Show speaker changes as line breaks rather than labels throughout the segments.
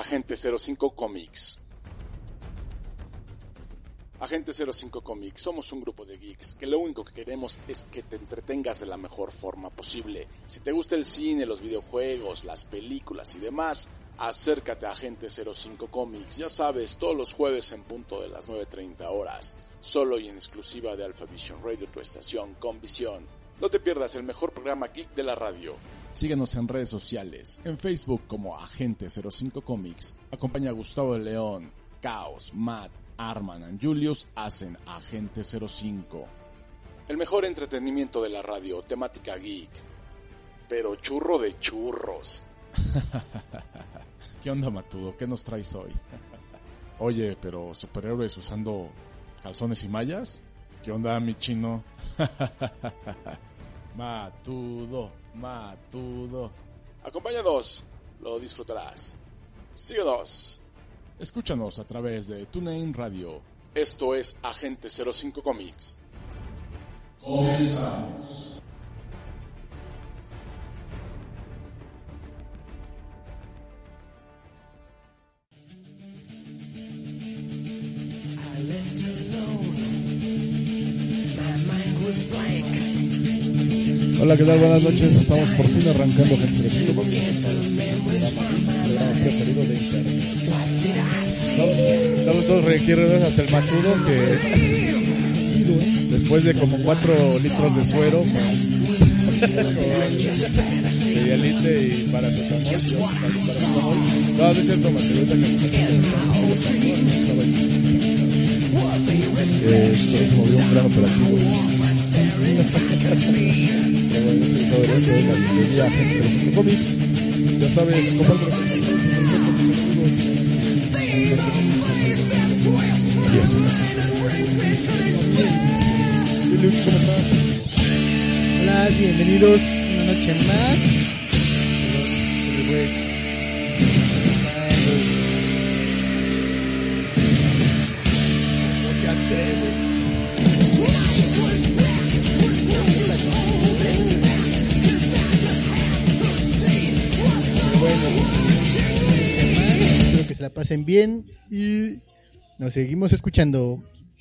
Agente 05 Comics. Agente 05 Comics, somos un grupo de geeks que lo único que queremos es que te entretengas de la mejor forma posible. Si te gusta el cine, los videojuegos, las películas y demás, acércate a Agente 05 Comics. Ya sabes, todos los jueves en punto de las 9:30 horas, solo y en exclusiva de Alpha Vision Radio, tu estación con visión. No te pierdas el mejor programa geek de la radio. Síguenos en redes sociales, en Facebook como Agente 05 Comics. Acompaña a Gustavo de León, Caos, Matt, Arman and Julius hacen Agente 05. El mejor entretenimiento de la radio, temática geek, pero churro de churros. ¿Qué onda, Matudo? ¿Qué nos traes hoy? Oye, pero superhéroes usando calzones y mallas. ¿Qué onda, mi chino? Matudo. Acompáñanos, lo disfrutarás. Síguenos. Escúchanos a través de TuneIn Radio. Esto es Agente 05 Comics. Comenzamos.
Hola, ¿qué tal? Buenas noches. Estamos por fin arrancando Agente 05 Comics. Programa preferido de internet. Estamos todos requieren hasta el Matudo, que después de como 4 litros de suero con Dialite y paracetamol, no es cierto, Matudo, se movió un gran operativo. Bienvenida a Agente 05 Comics. Ya sabes, comparte. Y eso.
Hola, bienvenidos una noche más. Espero que se la pasen bien y nos seguimos escuchando.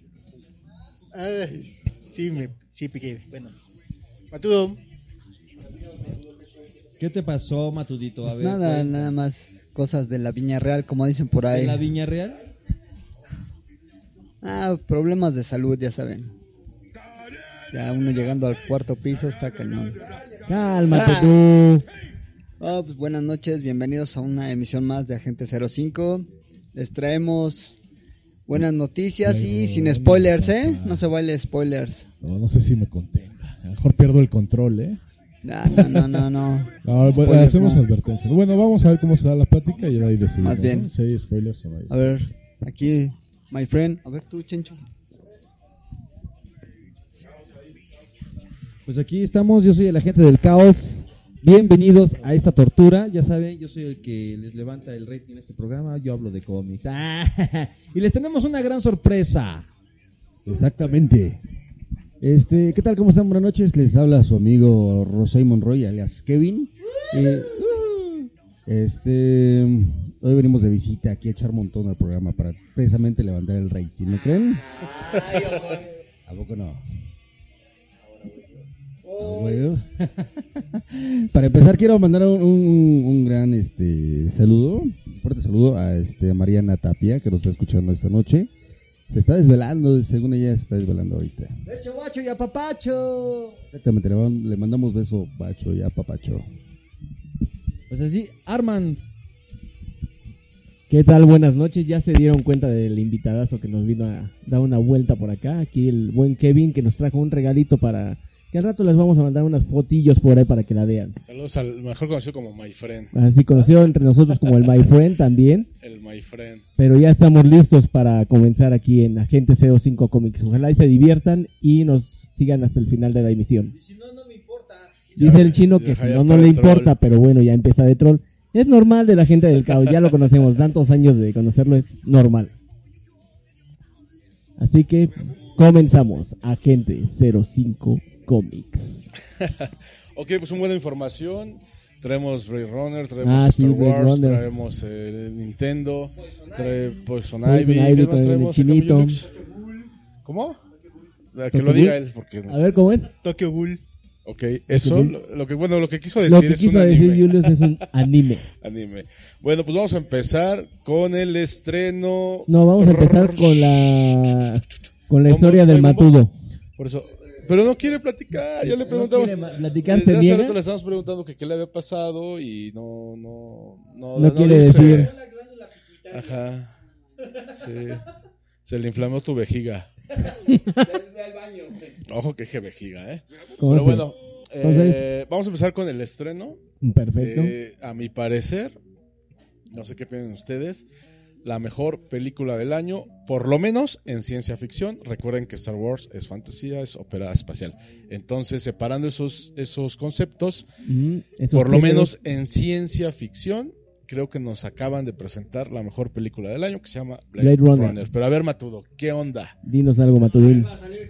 Ay, sí piqué. Bueno, Matudo.
¿Qué te pasó, Matudito? A
Pues
ver,
nada más cosas de la Viña Real, como dicen por ahí.
¿De la Viña Real?
Problemas de salud, ya saben. Ya uno llegando al 4º piso está cañón.
Cálmate tú.
Pues buenas noches, bienvenidos a una emisión más de Agente 05. Les traemos buenas noticias y sin spoilers, ¿eh? No se vale spoilers.
No sé si me contempla. A lo mejor pierdo el control, ¿eh?
No.
Hacemos advertencias. Bueno, vamos a ver cómo se da la plática y de ahí decidimos.
Más bien.
¿No? Si hay spoilers o no hay.
A ver, aquí, my friend. A ver tú, Chencho.
Pues aquí estamos, yo soy el agente del caos. Bienvenidos a esta tortura. Ya saben, yo soy el que les levanta el rating en este programa. Yo hablo de cómics. Y les tenemos una gran sorpresa. Exactamente. ¿Qué tal? ¿Cómo están? Buenas noches. Les habla su amigo Rosay Monroy, alias Kevin. Hoy venimos de visita aquí a echar montón al programa para precisamente levantar el rating, ¿no creen? ¿A poco no? Bueno. Para empezar quiero mandar un gran saludo, un fuerte saludo a Mariana Tapia, que nos está escuchando esta noche. Se está desvelando, según ella se está desvelando ahorita.
¡Becho, bacho y apapacho!
Exactamente, le mandamos beso, bacho y apapacho. Pues así, Arman.
¿Qué tal? Buenas noches. Ya se dieron cuenta del invitadazo que nos vino a dar una vuelta por acá. Aquí el buen Kevin, que nos trajo un regalito para que al rato les vamos a mandar unas fotillos por ahí para que la vean.
Saludos al mejor conocido como My Friend.
Así conocido entre nosotros como el My Friend también.
El My Friend.
Pero ya estamos listos para comenzar aquí en Agente 05 Comics. Ojalá y se diviertan y nos sigan hasta el final de la emisión.
Y si no, no me importa.
Dice el chino que si no le importa, pero bueno, ya empieza de troll. Es normal de la gente del caos, ya lo conocemos, tantos años de conocerlo, es normal. Así que comenzamos, Agente 05 Comics.
Ok, pues una buena información.
Traemos Blade Runner, traemos
Ah, sí,
Star
Blade
Wars,
Runner.
traemos Nintendo, Poison
Poison
Ivy.
Ivy
¿Qué más
con el
traemos?
chinito.
Yulix? ¿Cómo? Que
Tokyo
lo diga
Ghoul.
él, porque
A ver, ¿cómo es?
Tokyo Ghoul.
Ok, eso,
Ghoul.
lo que quiso
Lo
decir
que
es un
quiso decir
anime.
Julius es un anime.
Anime. Bueno, pues vamos a empezar con el estreno.
No, vamos a empezar con la historia
¿Bombos?
del
¿Hay bombos?
matudo.
Por eso. Pero no quiere platicar, ya le preguntamos.
quiere platicar,
Desde
se
hace
niega.
rato le estamos preguntando que qué le había pasado y no
quiere
dice.
decir.
Ajá. Sí. Se le inflamó tu vejiga. Ojo que vejiga, ¿eh?
¿Cómo
Pero
se-
bueno,
Entonces-
vamos a empezar con el estreno.
Perfecto.
A mi parecer, no sé qué piensan ustedes, la mejor película del año, por lo menos en ciencia ficción. Recuerden que Star Wars es fantasía, es ópera espacial. Entonces, separando esos conceptos,
Esos
por lo
géneros.
menos en ciencia ficción, creo que nos acaban de presentar la mejor película del año, que se llama Blade
Blade Runner.
Runner. Pero a ver, Matudo, ¿qué onda?
Dinos algo, Matudín.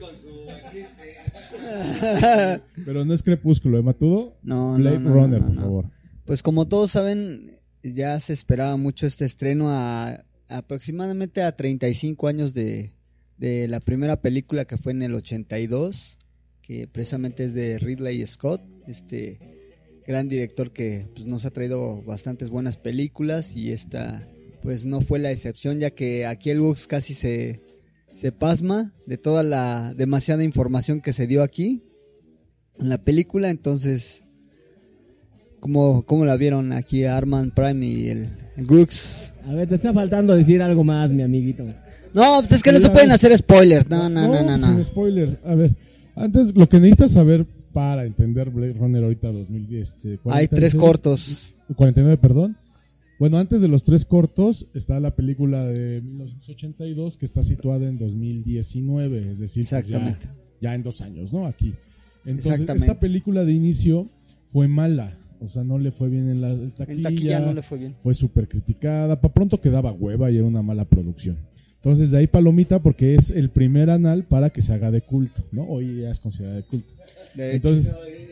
Pero no es Crepúsculo, ¿eh, Matudo?
No,
Blade
no, no,
Runner,
no,
por
no.
favor.
Pues como todos saben, ya se esperaba mucho este estreno aproximadamente a 35 años de la primera película, que fue en el 82, que precisamente es de Ridley Scott, este gran director que pues, nos ha traído bastantes buenas películas, y esta pues no fue la excepción, ya que aquí el Lux casi se pasma de toda la demasiada información que se dio aquí en la película. Entonces, ¿cómo la vieron aquí Arman Prime y el Gux?
A ver, te está faltando decir algo más, mi amiguito.
No, pues es que no se pueden hacer spoilers. No.
Sin spoilers. A ver, antes, lo que necesitas saber para entender Blade Runner ahorita 2010.
Hay 3 cortos.
49, perdón. Bueno, antes de los 3 cortos está la película de 1982 que está situada en 2019, es decir, pues
Exactamente.
ya en 2 años, ¿no? Aquí. Entonces,
Exactamente.
esta película de inicio fue mala, o sea, no le fue bien en la taquilla.
En taquilla no le fue bien.
Fue súper criticada, para pronto quedaba hueva y era una mala producción. Entonces, de ahí palomita, porque es el primer anal para que se haga de culto, ¿no? Hoy ya es considerada de culto.
De
Entonces,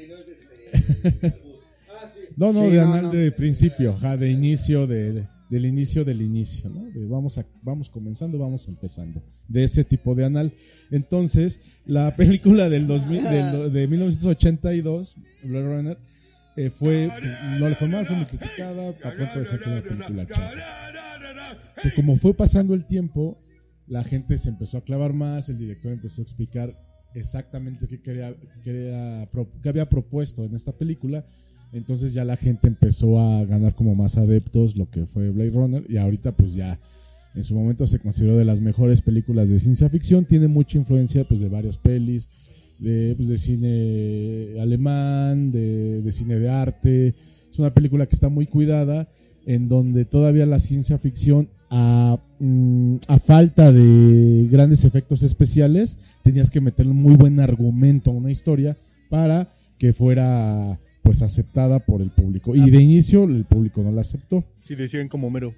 no,
Sí,
de
no,
anal
no.
de principio, de inicio, del inicio, ¿no? De vamos comenzando, vamos empezando. De ese tipo de anal. Entonces, la película de 1982, Blade Runner, no le fue mal, fue muy criticada, a punto de ser que era una película chata. Pues como fue pasando el tiempo, la gente se empezó a clavar más, el director empezó a explicar exactamente qué había propuesto en esta película. Entonces ya la gente empezó a ganar como más adeptos lo que fue Blade Runner, y ahorita pues ya en su momento se consideró de las mejores películas de ciencia ficción. Tiene mucha influencia pues de varias pelis, de cine alemán, de cine de arte. Es una película que está muy cuidada, en donde todavía la ciencia ficción, a falta de grandes efectos especiales, tenías que meterle un muy buen argumento a una historia para que fuera pues aceptada por el público. Y de inicio el público no la aceptó.
Sí, decían como Homero.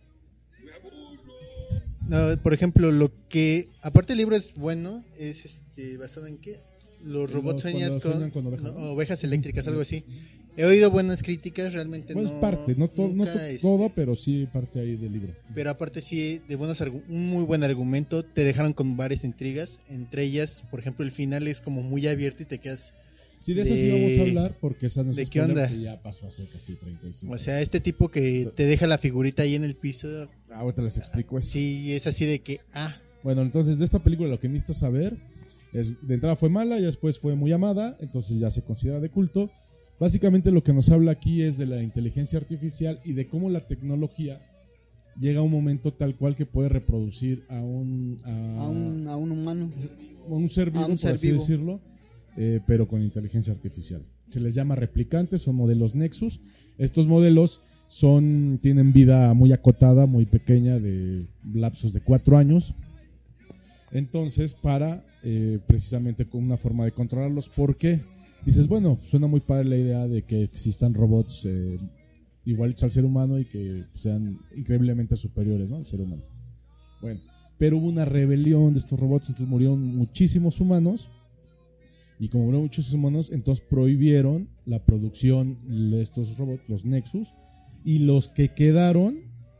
No, por ejemplo, lo que aparte el libro es bueno, es basado en qué? Los robots sueñan con
ovejas, ¿no?
ovejas eléctricas, algo así. He oído buenas críticas, realmente
Pues
no.
parte, no
nunca,
todo, pero sí parte ahí del libro.
Pero aparte sí, de un muy buen argumento, te dejaron con varias intrigas, entre ellas, por ejemplo, el final es como muy abierto y te quedas.
Sí, de esa sí vamos a hablar, porque esa no
¿De
es
qué
spoiler,
onda?
que ya pasó hace casi 35.
O sea, este tipo que te deja la figurita ahí en el piso,
Ahorita les explico eso.
sí, es así de que,
Bueno, entonces de esta película lo que necesitas saber es, de entrada fue mala y después fue muy amada, entonces ya se considera de culto. Básicamente lo que nos habla aquí es de la inteligencia artificial y de cómo la tecnología llega a un momento tal cual que puede reproducir a un
humano.
ser vivo,
A un
por
ser
así
vivo.
decirlo, pero con inteligencia artificial. Se les llama replicantes, son modelos Nexus. Estos modelos tienen vida muy acotada, muy pequeña, de lapsos de 4 años. Entonces, para precisamente con una forma de controlarlos, ¿por qué? Dices, bueno, suena muy padre la idea de que existan robots igualitos al ser humano y que sean increíblemente superiores, ¿no?, al ser humano. Bueno, pero hubo una rebelión de estos robots, entonces murieron muchísimos humanos.
y como murieron muchos humanos, entonces prohibieron la producción de estos robots, los Nexus, y los que quedaron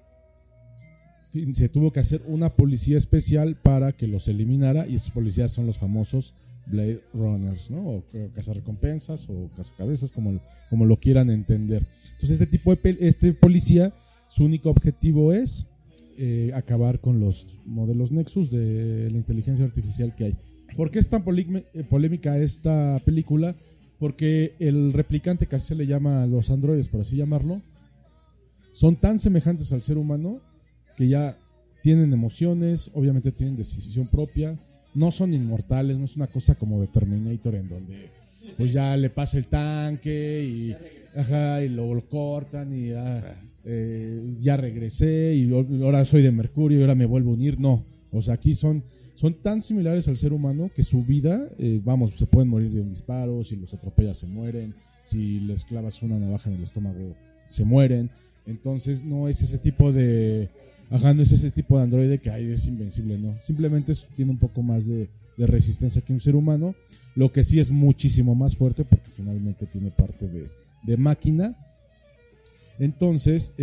se tuvo que hacer una policía especial para que los eliminara, y estos policías son los famosos Blade Runners, ¿no? O cazarrecompensas o cazacabezas, como lo quieran entender. Entonces este policía, su único objetivo es acabar con los modelos Nexus de la inteligencia artificial que hay. ¿Por qué es tan polémica esta película? Porque el replicante, que así se le llama a los androides, por así llamarlo, son tan semejantes al ser humano que ya tienen emociones, obviamente tienen decisión propia, no son inmortales, no es una cosa como de Terminator en donde pues ya le pasa el tanque y lo cortan y ya regresé y ahora soy de Mercurio y ahora me vuelvo a unir. No, o sea, aquí son tan similares al ser humano que su vida, se pueden morir de un disparo, si los atropellas se mueren, si les clavas una navaja en el estómago se mueren. Entonces no es ese tipo de androide que es invencible, no. Simplemente tiene un poco más de resistencia que un ser humano, lo que sí es muchísimo más fuerte porque finalmente tiene parte de máquina. Entonces,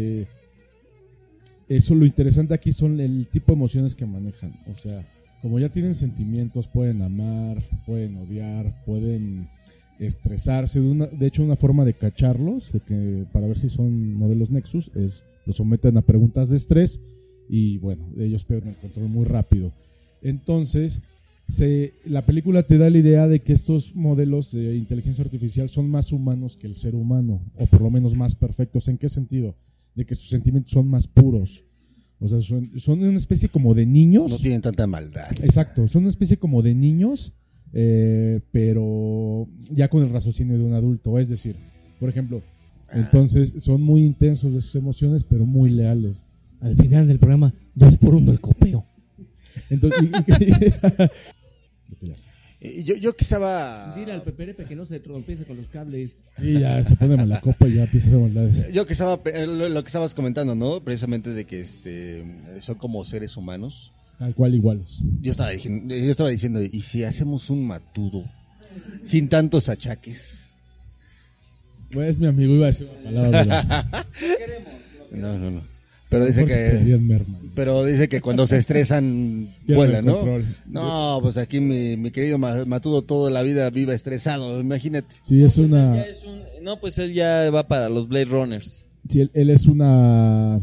eso lo interesante aquí son el tipo de emociones que manejan. O sea, como ya tienen sentimientos, pueden amar, pueden odiar, pueden estresarse. De hecho, una forma de cacharlos, para ver si son modelos Nexus, es los someten a preguntas de estrés y bueno, ellos pierden el control muy rápido. Entonces, la película te da la idea de que estos modelos de inteligencia artificial son más humanos que el ser humano, o por lo menos más perfectos. ¿En qué sentido? De que sus sentimientos son más puros. O sea, son una especie como de niños.
No tienen tanta maldad.
Exacto, son una especie como de niños, pero ya con el raciocinio de un adulto. Es decir, por ejemplo, entonces son muy intensos de sus emociones, pero muy leales.
Al final del programa, 2x1 el copeo.
Entonces,
yo que estaba...
Dile al Peperepe que no se tropiece con los cables.
Sí, ya se pone la copa y ya empieza a hacer maldades.
Yo que estaba... Lo que estabas comentando, ¿no? Precisamente de que son como seres humanos.
Tal cual iguales.
Yo estaba diciendo, ¿y si hacemos un matudo sin tantos achaques?
Pues mi amigo iba a decir una palabra.
No. Pero dice que cuando se estresan vuelan, ¿no? No, pues aquí mi querido Matudo toda la vida viva estresado, imagínate.
Sí, es una...
No, pues él ya va para los Blade Runners.
Sí, él es una...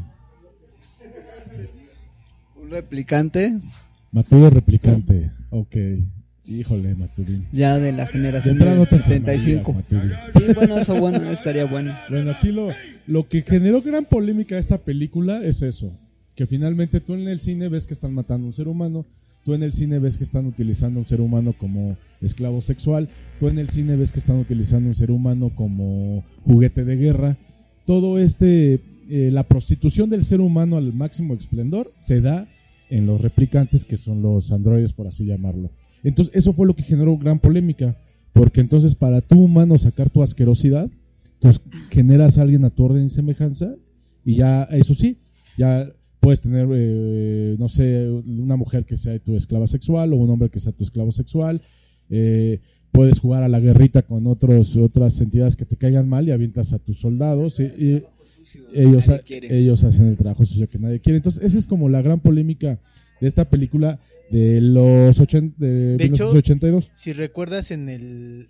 ¿Un replicante?
Matudo replicante, ok. Híjole, Matudín.
Ya de la generación del 75. Sí, bueno, estaría bueno.
Bueno, aquí lo que generó gran polémica esta película es eso. Que finalmente tú en el cine ves que están matando a un ser humano. Tú en el cine ves que están utilizando a un ser humano como esclavo sexual. Tú en el cine ves que están utilizando a un ser humano como juguete de guerra. Todo la prostitución del ser humano al máximo esplendor se da en los replicantes, que son los androides, por así llamarlo. Entonces eso fue lo que generó gran polémica, porque entonces para tú humano sacar tu asquerosidad, entonces generas a alguien a tu orden y semejanza, y ya, eso sí, ya puedes tener, no sé, una mujer que sea tu esclava sexual, o un hombre que sea tu esclavo sexual, puedes jugar a la guerrita con otras entidades que te caigan mal y avientas a tus soldados, y ellos hacen el trabajo sucio que nadie quiere. Entonces esa es como la gran polémica de esta película de los 1982.
Hecho, si recuerdas en el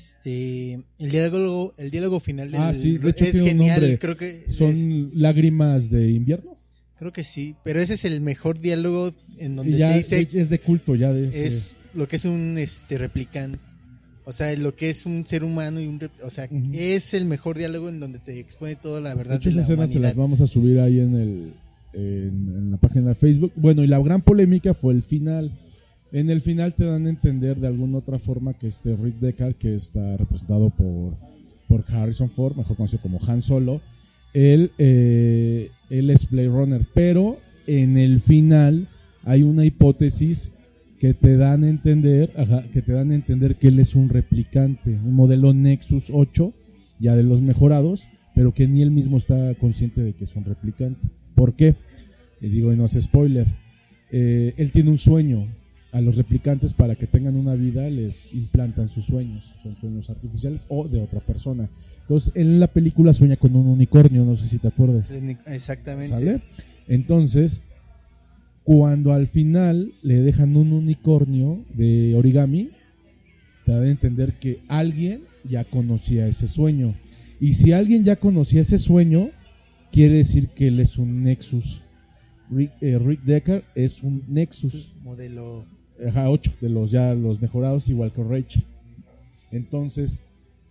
diálogo final
sí, de hecho
es
tiene
genial,
un nombre.
creo que
son lágrimas de invierno.
Creo que sí, pero ese es el mejor diálogo en donde
ya
te dice
es de culto ya
es lo que es un replicante. O sea, lo que es un ser humano y es el mejor diálogo en donde te expone toda la verdad de la
escenas
humanidad.
Se las vamos a subir ahí en la página de Facebook. Bueno, y la gran polémica fue el final. En el final te dan a entender de alguna otra forma que Rick Deckard, que está representado por Harrison Ford, mejor conocido como Han Solo, él es Blade Runner, pero en el final hay una hipótesis que te dan a entender, que él es un replicante, un modelo Nexus 8, ya de los mejorados, pero que ni él mismo está consciente de que es un replicante. ¿Por qué? Y no es spoiler. Él tiene un sueño a los replicantes para que tengan una vida les implantan sus sueños, son sueños artificiales o de otra persona. Entonces, en la película sueña con un unicornio, no sé si te acuerdas.
Exactamente.
¿Sale? Entonces, cuando al final le dejan un unicornio de origami, te da a entender que alguien ya conocía ese sueño. Y si alguien ya conocía ese sueño, quiere decir que él es un Nexus. Rick Deckard es un Nexus.
Modelo
8 de los mejorados, igual que Rachel. Entonces,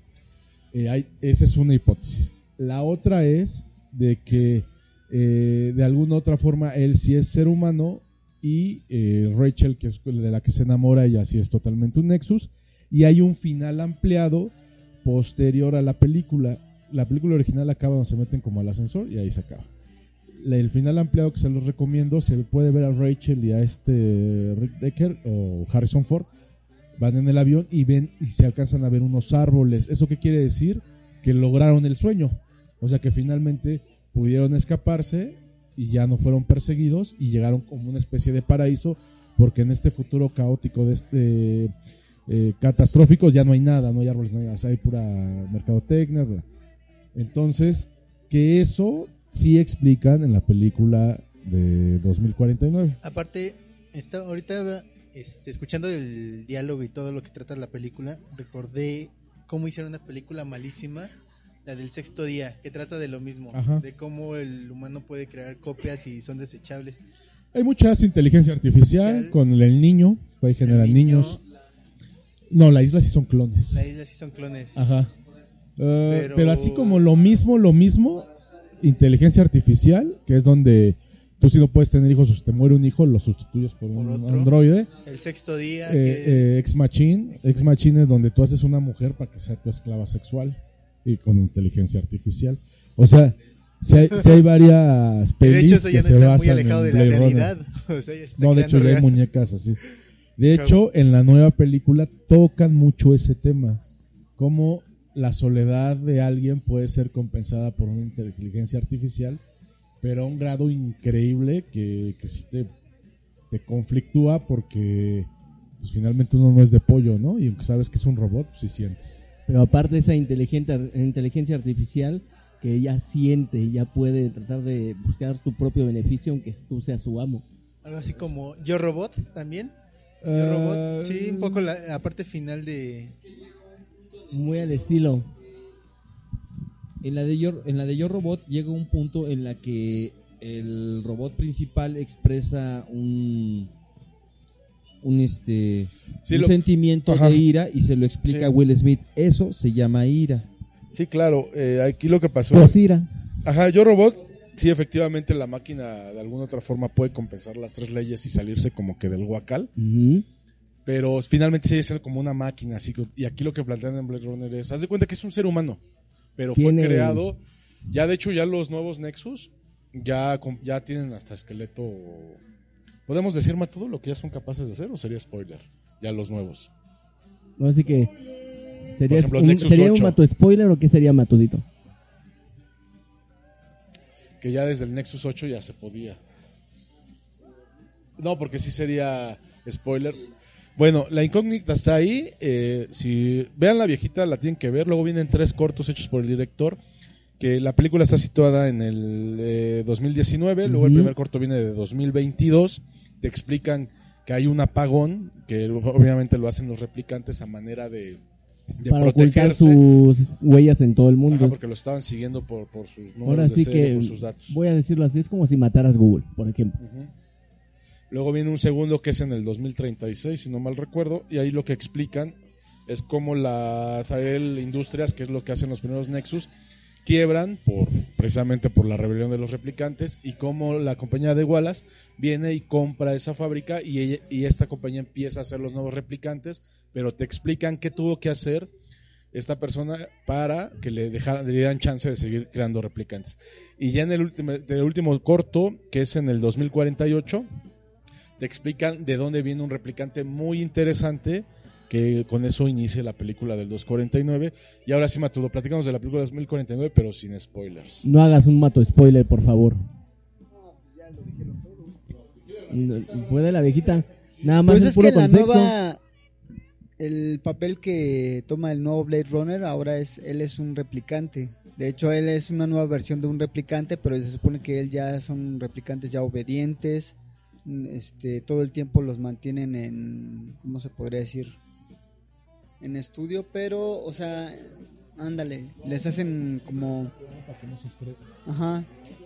esa es una hipótesis. La otra es de que de alguna otra forma él sí es ser humano y Rachel, que es de la que se enamora, ella sí es totalmente un Nexus. Y hay un final ampliado posterior a la película. La película original acaba donde se meten como al ascensor y ahí se acaba. El final ampliado que se los recomiendo, se puede ver a Rachel y a Rick Deckard o Harrison Ford, van en el avión y ven y se alcanzan a ver unos árboles. ¿Eso qué quiere decir? Que lograron el sueño, o sea que finalmente pudieron escaparse y ya no fueron perseguidos y llegaron como una especie de paraíso, porque en este futuro caótico de catastrófico ya no hay nada, no hay árboles, no hay nada, hay pura mercadotecnia, bla. Entonces, que eso sí explican en la película de 2049.
Aparte, ahorita escuchando el diálogo y todo lo que trata la película, recordé cómo hicieron una película malísima, la del Sexto Día, que trata de lo mismo. Ajá. De cómo el humano puede crear copias y son desechables.
Hay mucha inteligencia artificial con el niño, puede generar niños. No, la isla sí son clones.
La isla sí son clones.
Ajá. Pero así como lo mismo, inteligencia artificial, que es donde tú si no puedes tener hijos o si te muere un hijo, lo sustituyes por un androide.
El Sexto Día.
Ex Machine es donde tú haces una mujer para que sea tu esclava sexual y con inteligencia artificial. O sea, si hay varias pelis.
De hecho, eso ya no está muy alejado de la
Blade
realidad. O sea,
no, de hecho, hay muñecas así. De hecho, en la nueva película tocan mucho ese tema. Cómo la soledad de alguien puede ser compensada por una inteligencia artificial, pero a un grado increíble que sí te conflictúa, porque pues, finalmente uno no es de pollo, ¿no? Y aunque sabes que es un robot, pues sí sientes.
Pero aparte de esa inteligencia artificial que ella siente, ella puede tratar de buscar su propio beneficio aunque tú seas su amo.
Algo así como Yo Robot también. Yo Robot, sí, un poco la parte final de...
Muy al estilo.
En la de Yo Robot llega un punto en la que el robot principal expresa un sentimiento de ira y se lo explica a Will Smith. Eso se llama ira.
Sí, claro. Aquí lo que pasó.
Pues ira.
Ajá, Yo Robot. Sí, efectivamente la máquina de alguna otra forma puede compensar las 3 leyes y salirse como que del huacal.
Uh-huh.
Pero finalmente sigue siendo como una máquina, así. Y aquí lo que plantean en Blade Runner es, haz de cuenta que es un ser humano, pero fue creado, ya de hecho ya los nuevos Nexus ya tienen hasta esqueleto. ¿Podemos decir más todo lo que ya son capaces de hacer o sería spoiler? Ya los nuevos.
No, así que sería,
por ejemplo,
¿sería un mato spoiler o qué sería matudito?
Que ya desde el Nexus 8 ya se podía. No, porque sí sería spoiler. Bueno, la incógnita está ahí. Si vean la viejita, la tienen que ver. Luego vienen 3 cortos hechos por el director. Que la película está situada en el 2019. Uh-huh. Luego el primer corto viene de 2022. Te explican que hay un apagón, que obviamente lo hacen los replicantes a manera de
para
protegerse.
Ocultar sus huellas en todo el mundo.
Ajá, porque lo estaban siguiendo por sus números
ahora sí
de serie,
que
por sus datos.
Voy a decirlo así, es como si mataras Google, por ejemplo.
Uh-huh. Luego viene un segundo que es en el 2036, si no mal recuerdo, y ahí lo que explican es cómo la Tyrell Industries, que es lo que hacen los primeros Nexus, quiebran precisamente por la rebelión de los replicantes, y cómo la compañía de Wallace viene y compra esa fábrica y esta compañía empieza a hacer los nuevos replicantes, pero te explican qué tuvo que hacer esta persona para que le dieran chance de seguir creando replicantes. Y ya en el último corto, que es en el 2048, te explican de dónde viene un replicante muy interesante, que con eso inicia la película del 249. Y ahora sí, Matudo, platícanos de la película del 2049, pero sin spoilers.
No hagas un mato spoiler, por favor.
Ya lo dijeron todo.
¿Puede la viejita? Nada más
Pues
es
es
puro
que la
contexto.
nueva, el papel que toma el nuevo Blade Runner ahora él es un replicante. De hecho, él es una nueva versión de un replicante, pero se supone que él ya son replicantes ya obedientes. Todo el tiempo los mantienen en, ¿cómo se podría decir? En estudio, pero, o sea, ándale, les hacen como...
Para que no se estresen.
Ajá.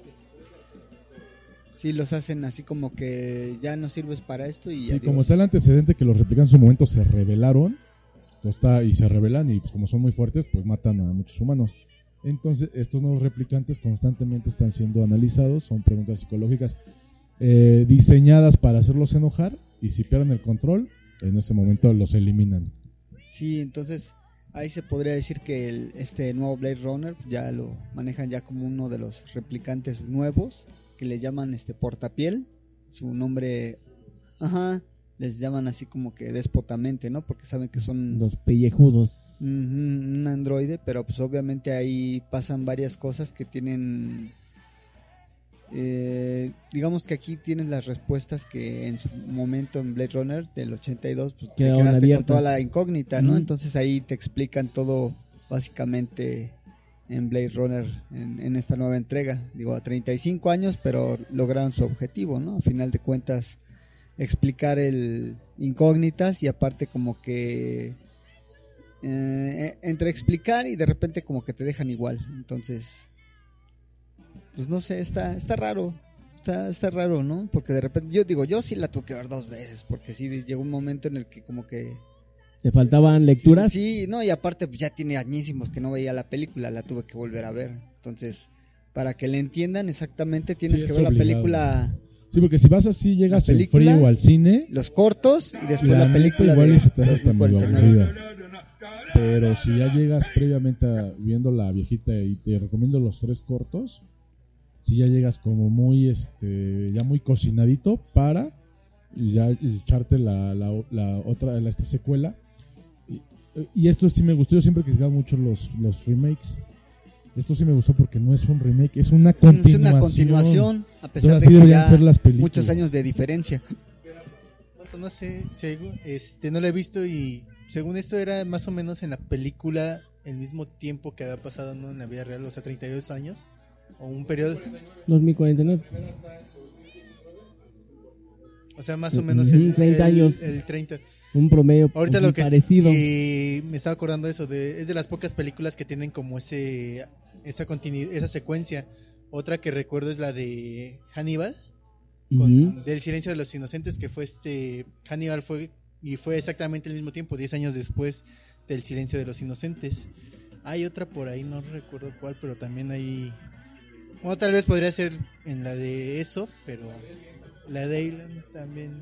Sí, los hacen así como que ya no sirves para esto y
Sí,
adiós.
como está el antecedente que los replicantes en su momento se rebelaron, y se rebelan y pues como son muy fuertes, pues matan a muchos humanos. Entonces, estos nuevos replicantes constantemente están siendo analizados, son preguntas psicológicas diseñadas para hacerlos enojar, y si pierden el control, en ese momento los eliminan.
Sí, entonces ahí se podría decir que este nuevo Blade Runner ya lo manejan ya como uno de los replicantes nuevos, que les llaman portapiel, su nombre, ajá, les llaman así como que déspotamente, ¿no? Porque saben que son
Los pellejudos.
un androide, pero pues obviamente ahí pasan varias cosas que tienen, digamos que aquí tienes las respuestas que en su momento en Blade Runner del 82 pues te
Quedaron
quedaste
abiertas.
con toda la incógnita, ¿no?
Ujú.
Entonces ahí te explican todo básicamente en Blade Runner en esta nueva entrega. Digo, a 35 años, pero lograron su objetivo, ¿no? A final de cuentas explicar el incógnitas y aparte como que entre explicar y de repente como que te dejan igual. Entonces, pues no sé, está raro. Está raro, ¿no? Porque de repente, yo sí la tuve que ver 2 veces, porque sí llegó un momento en el que como que...
¿Te faltaban lecturas?
Sí, no, y aparte pues ya tiene añísimos que no veía la película, la tuve que volver a ver. Entonces, para que le entiendan exactamente tienes
Sí,
que
es
ver la
obligado.
película,
Sí, porque si vas así, llegas
La
en
película,
frío al cine,
los cortos y después la
neta,
película
igual
de
y se te hace hasta medio
2049.
aburrida. Pero si ya llegas previamente viendo la viejita y te recomiendo los 3 cortos, si ya llegas como muy ya muy cocinadito para ya echarte la otra esta secuela. Y esto sí me gustó. Yo siempre he criticado mucho los remakes. Esto sí me gustó porque no es un remake, es una continuación.
Es una continuación, a pesar
Entonces,
de
así
que
deberían
ya
ser las películas.
muchos años de diferencia.
No sé, no lo he visto y según esto era más o menos en la película el mismo tiempo que había pasado, ¿no? En la vida real, o sea, 32 años o un periodo,
2049.
o sea, más o menos
Ujú, 30 años.
el 30.
Un promedio
Ahorita
muy
lo que
parecido.
me estaba acordando de eso, es de las pocas películas que tienen como esa secuencia. Otra que recuerdo es la de Hannibal,
Ujú.
del Silencio de los Inocentes, que fue Hannibal fue exactamente el mismo tiempo, 10 años después del Silencio de los Inocentes. Hay otra por ahí, no recuerdo cuál, pero también hay, bueno, tal vez podría ser en la de eso, pero la de Alien también.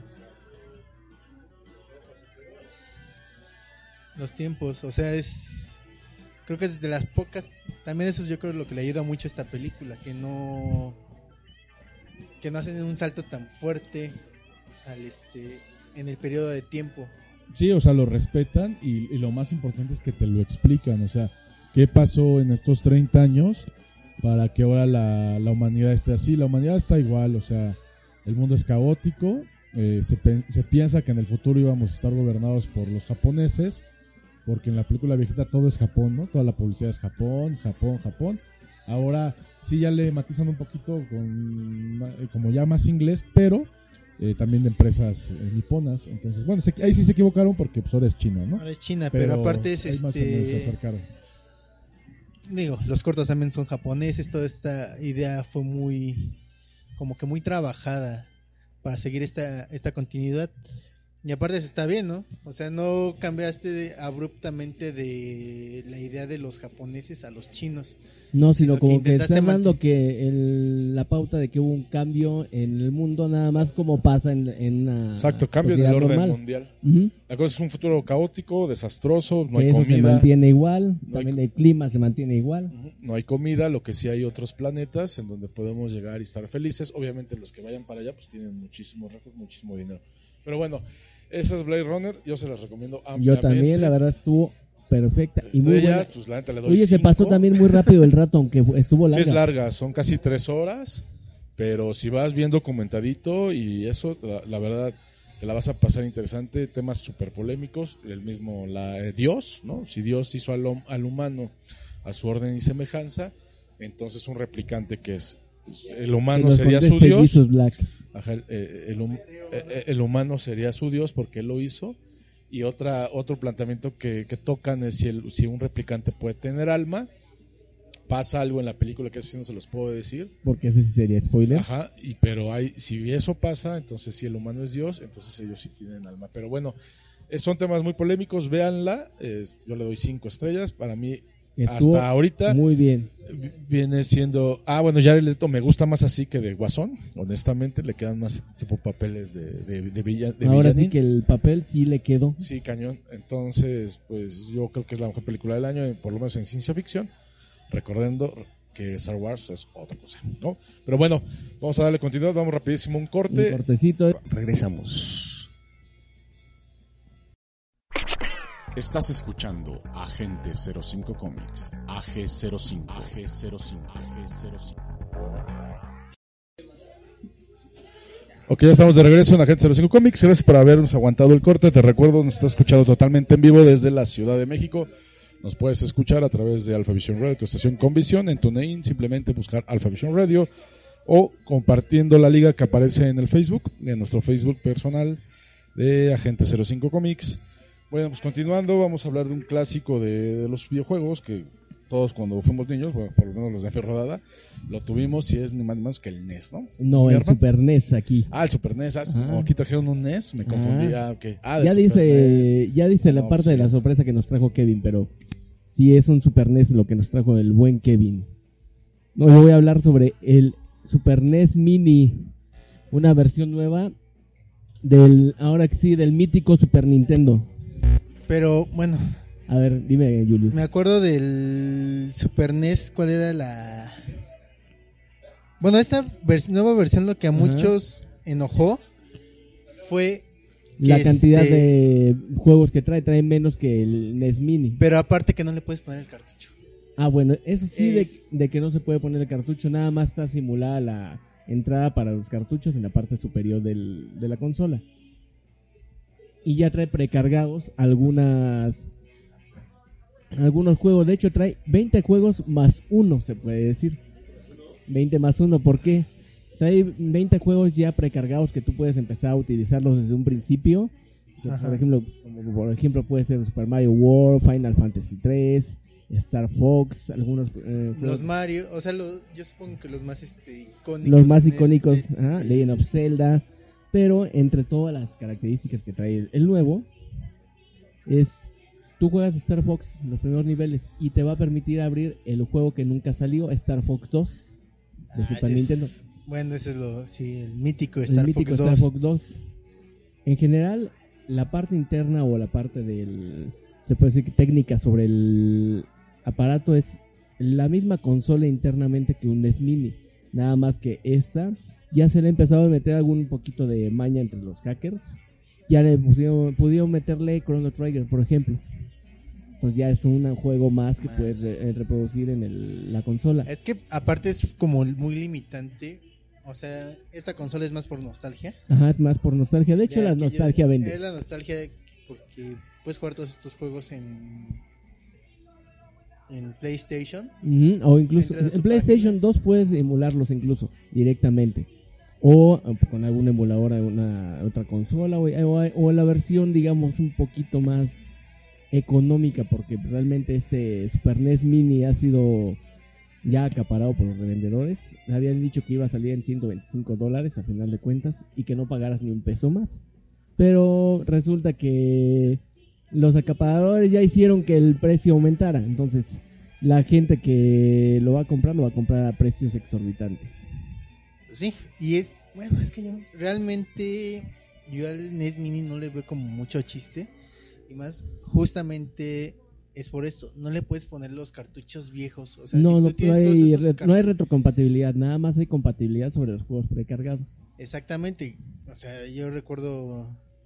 Los tiempos, o sea, creo que es de las pocas, también eso yo creo lo que le ayuda mucho a esta película, que no hacen un salto tan fuerte en el periodo de tiempo.
Sí, o sea, lo respetan y lo más importante es que te lo explican, o sea, qué pasó en estos 30 años para que ahora la humanidad esté así. La humanidad está igual, o sea, el mundo es caótico, se piensa que en el futuro íbamos a estar gobernados por los japoneses, porque en la película viejita todo es Japón, ¿no? Toda la publicidad es Japón, Japón, Japón. Ahora sí ya le matizan un poquito como ya más inglés, pero también de empresas niponas. Entonces, bueno, ahí sí se equivocaron porque pues ahora es China, ¿no?
Ahora es China, pero aparte es
ahí más o menos se acercaron.
Digo, los cortos también son japoneses, toda esta idea fue muy trabajada para seguir esta continuidad. Y aparte está bien, ¿no? O sea, no cambiaste abruptamente de la idea de los japoneses a los chinos.
No, sino como que
intentaste
está dando que la pauta de que hubo un cambio en el mundo, nada más como pasa en una
Exacto, cambio en el
sociedad
orden
normal.
mundial.
Ujú.
La cosa es un futuro caótico, desastroso, no
Que
hay
eso se
comida.
mantiene igual,
No hay
también el clima se mantiene igual.
No hay comida, lo que sí hay otros planetas en donde podemos llegar y estar felices. Obviamente los que vayan para allá pues tienen muchísimos recursos, muchísimo dinero. Pero bueno, esa es Blade Runner, yo se las recomiendo ampliamente.
Yo también, la verdad estuvo perfecta y muy buena.
Estrellas, pues la neta le doy
Oye, se
5.
pasó también muy rápido el rato, aunque estuvo larga.
Sí es larga, son casi 3 horas, pero si vas bien documentadito y eso, la verdad, te la vas a pasar interesante, temas súper polémicos, el mismo Dios, ¿no? Si Dios hizo al humano a su orden y semejanza, entonces un replicante que es el humano sería su Dios. Ajá, el humano sería su Dios porque él lo hizo. Y otro planteamiento que tocan es si un replicante puede tener alma. Pasa algo en la película que eso sí no se los puedo decir.
Porque ese sí sería spoiler.
Ajá, pero si eso pasa, entonces si el humano es Dios, entonces ellos sí tienen alma. Pero bueno, son temas muy polémicos, véanla. Yo le doy 5 estrellas. Para mí,
estuvo
hasta ahorita
muy bien.
Viene siendo... bueno, Jared Leto me gusta más así que de Guasón. Honestamente, le quedan más tipo papeles de
Ahora
villanín.
sí que el papel sí le quedó.
Sí, cañón. Entonces, pues yo creo que es la mejor película del año, por lo menos en ciencia ficción. Recordando que Star Wars es otra cosa, ¿no? Pero bueno, vamos a darle continuidad. Vamos rapidísimo un corte.
Un cortecito.
Regresamos.
Estás escuchando Agente 05 Comics, AG05, AG05, AG05.
Ok, ya estamos de regreso en Agente 05 Comics. Gracias por habernos aguantado el corte. Te recuerdo, nos estás escuchando totalmente en vivo desde la Ciudad de México. Nos puedes escuchar a través de Alpha Vision Radio, tu estación con visión, en TuneIn, simplemente buscar Alpha Vision Radio o compartiendo la liga que aparece en el Facebook, en nuestro Facebook personal de Agente 05 Comics. Bueno, pues continuando, vamos a hablar de un clásico de los videojuegos que todos cuando fuimos niños, bueno, por lo menos los de Ferrodada, lo tuvimos y es ni más ni menos que el NES, ¿no?
No, el Super NES aquí.
El Super NES, no, aquí trajeron un NES, me confundí. Okay.
Ya dice la parte de la sorpresa que nos trajo Kevin, pero sí es un Super NES lo que nos trajo el buen Kevin. No, yo voy a hablar sobre el Super NES Mini, una versión nueva ahora que sí, del mítico Super Nintendo.
Pero bueno,
a ver, dime, Julius.
Me acuerdo del Super NES, ¿cuál era la...? Bueno, esta nueva versión lo que a muchos enojó fue
la cantidad de juegos que trae menos que el NES Mini.
Pero aparte que no le puedes poner el cartucho.
Bueno, eso sí, de que no se puede poner el cartucho, nada más está simulada la entrada para los cartuchos en la parte superior de la consola. Y ya trae precargados algunos juegos. De hecho trae 20 juegos más uno, se puede decir. 20 más uno, ¿por qué? Trae 20 juegos ya precargados que tú puedes empezar a utilizarlos desde un principio. Por ejemplo puede ser Super Mario World, Final Fantasy 3, Star Fox, algunos
los Mario, o sea, yo supongo que los más icónicos.
Los más icónicos, Legend of Zelda. Pero entre todas las características que trae el nuevo es, tú juegas Star Fox los primeros niveles y te va a permitir abrir el juego que nunca salió, Star Fox 2 de Super Nintendo.
Bueno, ese es el mítico Star Fox 2.
En general, la parte interna o la parte se puede decir que técnica sobre el aparato es la misma consola internamente que un NES Mini, nada más que esta ya se le ha empezado a meter algún poquito de maña entre los hackers. Ya le pudieron meterle Chrono Trigger, por ejemplo. Pues ya es un juego más que puedes reproducir en la consola.
Es que aparte es como muy limitante. O sea, esta consola es más por nostalgia.
Es más por nostalgia. De hecho, la nostalgia vende.
Es la nostalgia porque puedes jugar todos estos juegos en PlayStation.
O incluso en PlayStation 2 puedes emularlos incluso directamente. O con algún emulador a otra consola o la versión, digamos, un poquito más económica, porque realmente este Super NES Mini ha sido ya acaparado por los revendedores. Habían dicho que iba a salir en $125 a final de cuentas y que no pagaras ni un peso más. Pero resulta que los acaparadores ya hicieron que el precio aumentara. Entonces la gente que lo va a comprar a precios exorbitantes.
Sí, y es que yo realmente al NES Mini no le veo como mucho chiste, y más justamente es por esto, no le puedes poner los cartuchos viejos, o sea,
no hay retrocompatibilidad, nada más hay compatibilidad sobre los juegos precargados.
Exactamente, o sea, yo recuerdo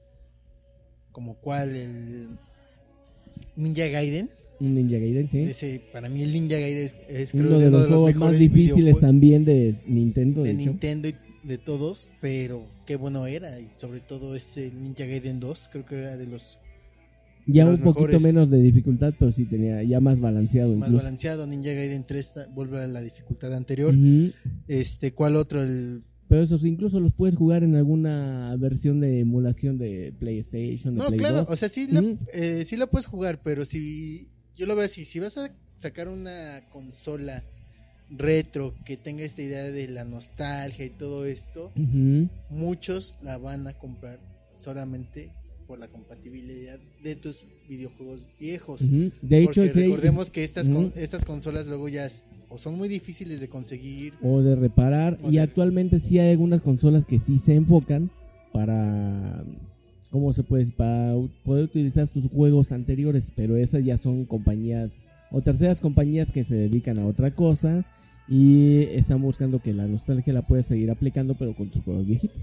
como el Ninja Gaiden.
Ninja Gaiden, sí.
Para mí el Ninja Gaiden es
uno de los juegos más difíciles también de Nintendo.
De Nintendo, de todos, pero qué bueno era, y sobre todo ese Ninja Gaiden 2, creo que era de los
ya
los
un poquito
mejores.
menos de dificultad, pero sí tenía ya más balanceado.
Más
incluso.
balanceado. Ninja Gaiden 3 vuelve a la dificultad anterior.
Ujú.
¿Cuál otro?
Pero esos incluso los puedes jugar en alguna versión de emulación de PlayStation.
No,
Play
claro,
2.
o sea, sí, sí la puedes jugar, pero si yo lo veo así, si vas a sacar una consola retro que tenga esta idea de la nostalgia y todo esto,
Ujú.
muchos la van a comprar solamente por la compatibilidad de tus videojuegos viejos.
Ujú. De hecho,
Porque
sí hay-
recordemos que estas
Ujú.
estas consolas luego ya o son muy difíciles de conseguir.
o de reparar,
O
y
de-
actualmente sí hay algunas consolas que sí se enfocan para, ¿cómo se puede? Para poder utilizar sus juegos anteriores, pero esas ya son compañías o terceras compañías que se dedican a otra cosa y están buscando que la nostalgia la puedas seguir aplicando, pero con tus juegos viejitos.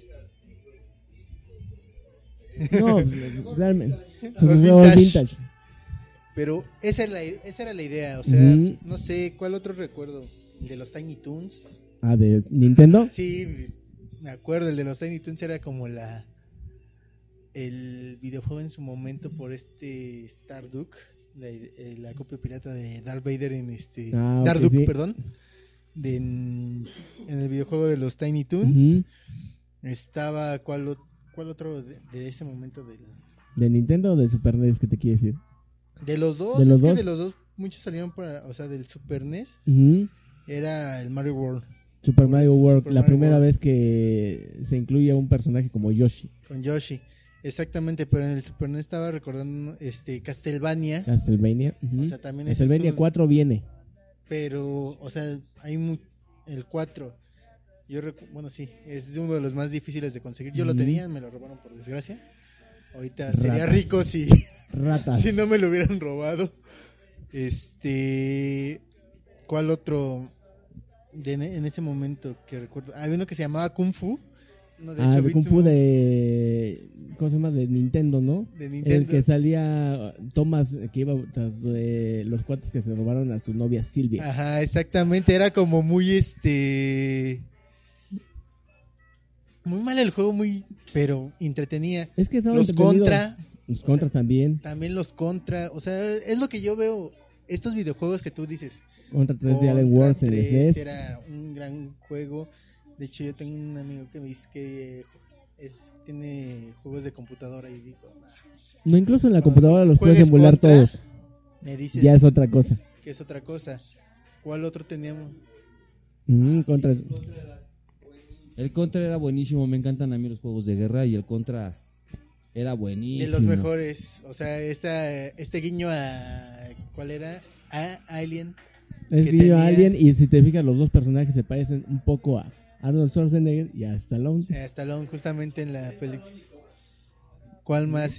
No, realmente, sus
Los
juegos
vintage.
vintage.
Pero esa era la idea, o sea,
Ujú.
no sé, ¿cuál otro recuerdo? El de los Tiny Toons.
Ah, de Nintendo.
Sí, pues, me acuerdo, el de los Tiny Toons era como el videojuego en su momento por Starduck, la copia pirata de Darth Vader
Ah, ok,
Darduck,
sí.
perdón, en el videojuego de los Tiny Toons.
Ujú.
Estaba, ¿cuál otro de ese momento
¿De Nintendo o de Super NES que te quiere decir?
de los dos?
¿De los
Es que
dos?
de los dos muchos salieron o sea, del Super NES
Ujú.
era el Mario World
Super Mario World,
Super
la
Mario
primera
World.
vez que se incluye a un personaje como Yoshi.
con Yoshi. Exactamente, pero en el Super NES estaba recordando Castlevania,
Castlevania. Ujú.
o sea, también ese
Castlevania
es un-
4 viene.
pero, o sea, el 4. Bueno, sí, es uno de los más difíciles de conseguir. Yo lo
Ujú.
tenía, me lo robaron por desgracia. Ahorita sería
Ratas.
rico si
Ratas.
si no me lo hubieran robado. ¿Cuál otro en ese momento que recuerdo? Había uno que se llamaba Kung Fu. Uno de
Ah,
8
de Kung
bits,
Fu de... ¿Cómo se llama? De Nintendo, ¿no?
de
En
Nintendo.
el que salía Thomas, que iba tras de los cuates que se robaron a su novia Silvia.
Ajá, exactamente, era como muy muy mal el juego, pero entretenía.
Es que estaba
Los
entretenido.
Contra,
Los
o
Contras
sea,
también.
también los Contra, o sea, es lo que yo veo, estos videojuegos que tú dices.
Contra 3 de Allen
Contra
Wars en el
3
SNES.
era un gran juego. De hecho, yo tengo un amigo que me dice que tiene juegos de computadora y dijo,
No, incluso en la
cuando
computadora los puedes
juegues
emular
Contra,
todos.
me dices
Ya es otra cosa.
que es otra cosa. ¿Cuál otro teníamos?
Contra...
El Contra era buenísimo, me encantan a mí los juegos de guerra y el Contra era buenísimo.
De los mejores, o sea, este guiño a ¿cuál era? A Alien.
Es
que
video
tenía-
Alien, y si te fijas los dos personajes se parecen un poco a Arnold Schwarzenegger y a Stallone.
Stallone justamente en la película. ¿Cuál más?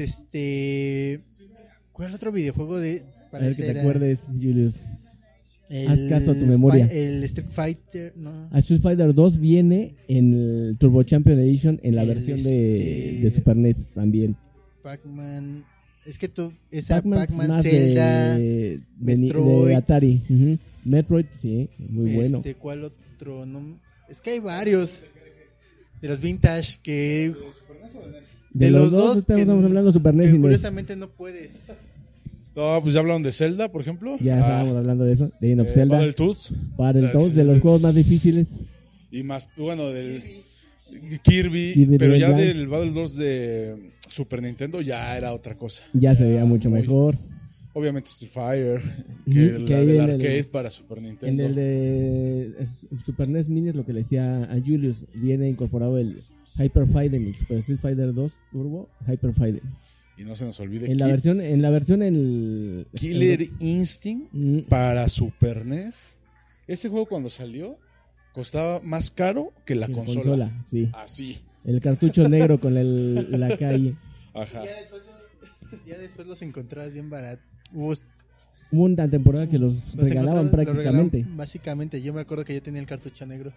¿Cuál otro videojuego de
A ver que te
era
acuerdes, Julius.
el
haz caso a tu memoria.
El Street Fighter, no.
A Street Fighter 2 viene en el Turbo Champion Edition en la
El
versión de Super NES también.
Pac-Man, es que esa
Pac-Man,
Pac-Man,
más
Zelda,
de
Metroid.
Atari. Ujú. Metroid, sí, muy bueno.
¿Cuál otro? No, es que hay varios de los vintage que
De los dos
que-
estamos hablando de Super NES
que
y NES.
curiosamente no puedes.
No, pues ya hablaron de Zelda, por ejemplo.
Ya estábamos hablando de eso. De of Zelda.
Battletoads.
Battletoads, de los juegos más difíciles.
Y más, bueno, del Kirby,
Kirby
pero
Dream
ya
Land.
del Battletoads de Super Nintendo ya era otra cosa.
Ya se veía mucho
muy-
mejor.
Obviamente Street Fighter,
Ujú,
que
que
la
ahí
del
en el-
arcade para Super
En
Nintendo.
el de Super NES Mini es lo que le decía a Julius. Viene incorporado el Hyper Fighting, el Super Street Fighter 2 Turbo Hyper Fighting.
Y no se nos olvide
En la versión, el
Killer Instinct
Mm,
para Super NES. Ese juego cuando salió costaba más caro que la
que
consola.
sí.
Así.
El cartucho negro con la calle.
Ajá.
Ya después los encontrabas bien barato. Hubo
Hubo una temporada que los
Los
regalaban
encontrabas-
prácticamente.
los regalaban básicamente, yo me acuerdo que yo tenía el cartucho negro.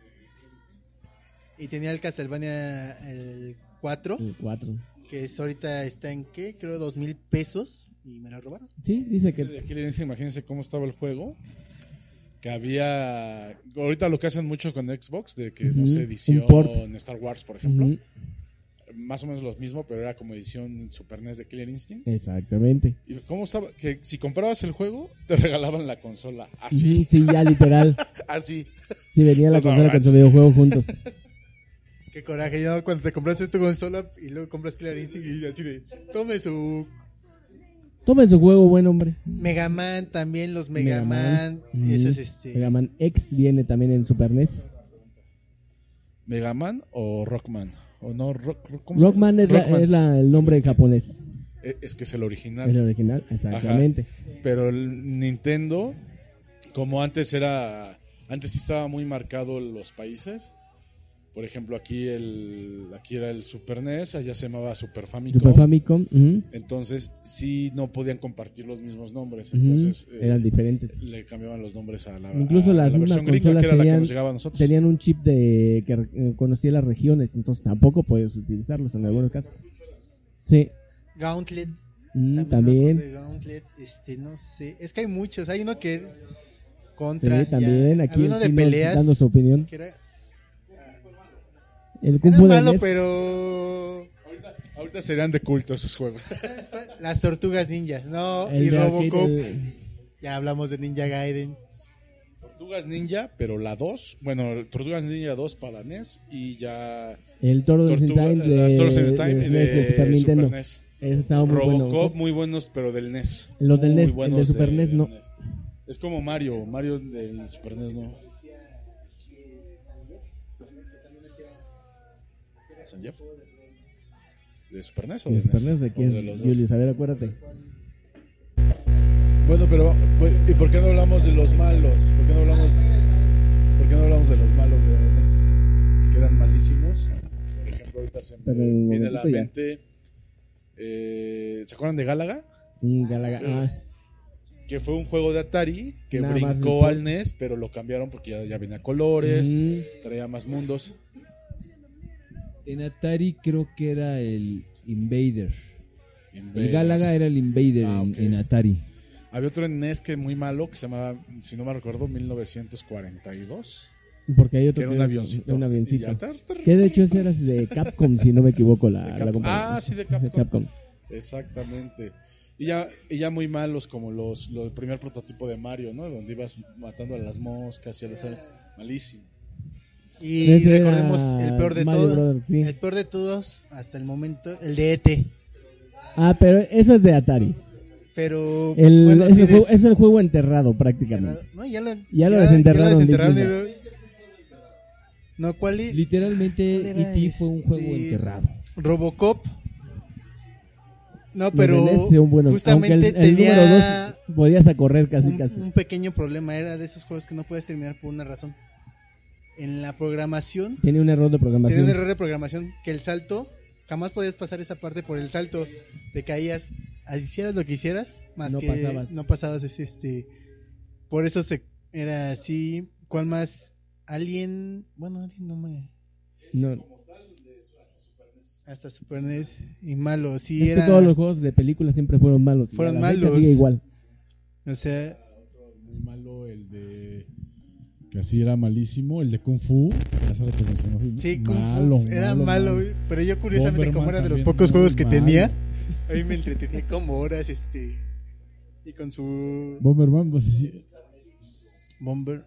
Y tenía el Castlevania el 4,
El 4.
que ahorita está en ¿qué? Creo 2,000 pesos y me lo robaron.
Sí, dice que
De Killer Instinct, imagínense cómo estaba el juego. que había... Ahorita lo que hacen mucho con Xbox, de que, no sé, edición
Un port.
Star Wars, por ejemplo.
Ujú.
Más o menos lo mismo, pero era como edición Super NES de Killer Instinct.
Exactamente.
¿Y cómo estaba? Que si comprabas el juego, te regalaban la consola. Así.
Sí, ya literal.
Así.
Sí, venía la
Pues no
consola con su
manches.
videojuego juntos.
Qué coraje, yo cuando te compraste tu consola y luego compras Killer Instinct y así de, tome su
Tomen su juego, buen hombre.
Mega Man también, los
Mega
Mega
Man.
Man, esos
Mega Man X viene también en Super NES.
¿Mega Man o Rockman? ¿O no? ¿Cómo se
Rockman
llama?
es el nombre en japonés.
Es que es el original.
Es el original, exactamente.
Ajá. Pero el Nintendo, como antes sí estaba muy marcado los países. Por ejemplo, aquí era el Super NES, allá se llamaba Super Famicom.
Super Famicom.
Entonces sí no podían compartir los mismos nombres. Entonces
eran diferentes.
le cambiaban los nombres a la,
Incluso las
la
mismas
versión gringa, que era la que nos llegaba a nosotros.
tenían un chip que conocía las regiones, entonces tampoco podías utilizarlos en algunos casos. Sí.
Gauntlet.
También.
Me acuerdo de Gauntlet, no sé, es que hay muchos, hay uno que contra,
Sí, también
ya,
aquí
había uno de
Kino
peleas
dando su opinión.
que era
El Kung Fu de
malo,
NES.
pero
Ahorita serían de culto esos juegos.
las Tortugas Ninja, no,
El
y
de
Robocop,
arcade,
ya hablamos de Ninja Gaiden.
Tortugas Ninja, pero la 2, bueno, Tortugas Ninja 2 para NES y ya
el Toro de
las Turtles in Time
de Super Nintendo.
NES.
Ese estaba muy
Robocop,
bueno.
muy buenos, pero del NES.
Los del
Muy
NES, el
buenos
de Super NES no.
Es como Mario del Super NES no. ¿San Jeff? ¿De Super NES o
¿De
de
Super
NES?
NES? ¿De
¿O
quién?
de los dos?
Julius, a ver, acuérdate.
Bueno, pero ¿y por qué no hablamos de los malos? ¿Por qué no hablamos de los malos de NES? Que eran malísimos. Por ejemplo, ahorita se me
Pero
viene a la
momentito ya.
mente. ¿Se acuerdan de Galaga?
Galaga.
Que fue un juego de Atari que
Nada más
brincó
el
al NES, pero lo cambiaron porque ya venía colores, traía más mundos.
En Atari creo que era el Invader. El Galaga era el Invader
ok.
en Atari.
Había otro en NES que muy malo, que se llamaba, si no me recuerdo, 1942.
Porque hay otro
Que era un avioncito.
Un avioncito.
Y ya, tar.
Que de hecho ese era de Capcom, si no me equivoco, la compañía.
Sí, de Capcom. Exactamente. Y ya muy malos como el primer prototipo de Mario, ¿no? Donde ibas matando a las moscas y a las... Malísimo.
Y
Ese
recordemos
era
el peor de
Mario
todos,
Brothers, sí.
el peor de todos hasta el momento, el de E.T.
Pero eso es de Atari.
Pero
Es el juego enterrado prácticamente.
No, ya lo
desenterraron.
No, ¿cuál es?
Literalmente
¿Cuál era
E.T. fue un juego enterrado.
Robocop. No,
Los
pero
de NES son buenos,
justamente
aunque el
tenía
número 2 podías a correr casi.
un pequeño problema, era de esos juegos que no puedes terminar por una razón. En la programación
Tiene un error de programación.
tenía un error de programación, que el salto, jamás podías pasar esa parte por el salto, te caías, hicieras lo que hicieras, más
No
que
pasabas.
no pasabas por eso era así. ¿Cuál más? Alien no me...
No.
Hasta Super NES y malo, sí
Es que
era...
todos los juegos de películas siempre fueron malos. y
Fueron
a la fecha
malos.
sigue igual.
O sea,
Muy malo el de... Que así era malísimo, el de Kung Fu. Ya se lo mencionó.
sí, Kung Fu era malo, pero yo curiosamente
Bomberman
como era de los
también
pocos
muy
juegos que
malo.
tenía, a mí me entretenía como horas, y con su
Bomberman, pues sí.
Bomber,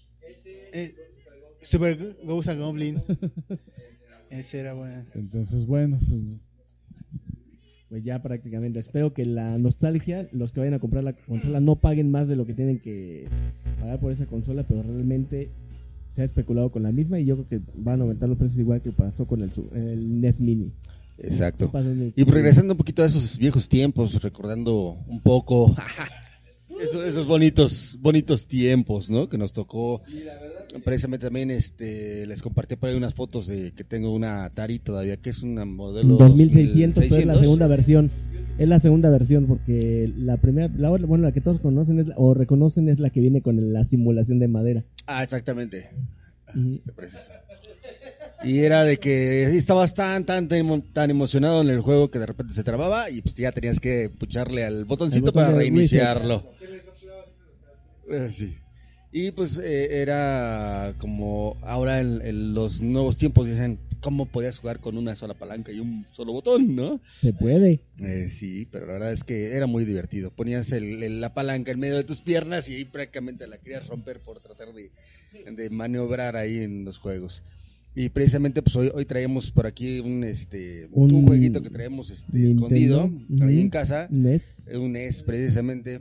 Super Ghost and Goblin, ese era bueno.
Entonces, bueno,
Pues ya prácticamente. Espero que la nostalgia, los que vayan a comprar la consola, no paguen más de lo que tienen que pagar por esa consola, pero realmente se ha especulado con la misma y yo creo que van a aumentar los precios igual que pasó con el NES Mini.
Exacto.
¿Qué pasó en el-
Y regresando un poquito a esos viejos tiempos, recordando un poco esos bonitos tiempos, ¿no? Que nos tocó. Precisamente también les compartí por ahí unas fotos de que tengo una Atari todavía, que es una modelo
2600, pero es la
2600.
segunda versión. Es la segunda versión porque la primera, la que todos conocen o reconocen es la que viene con la simulación de madera.
Ah, exactamente.
Ujú.
Se precisa. Y era de que estabas tan emocionado en el juego que de repente se trababa y pues ya tenías que pucharle al botoncito
El botón
para
de
reiniciarlo. Sí. Y pues era como ahora en los nuevos tiempos dicen cómo podías jugar con una sola palanca y un solo botón, ¿no?
Se puede.
Sí, pero la verdad es que era muy divertido. Ponías la palanca en medio de tus piernas y ahí prácticamente la querías romper por tratar de maniobrar ahí en los juegos. Y precisamente pues hoy traemos por aquí un jueguito que traemos escondido ahí en casa,
NES.
Un NES precisamente.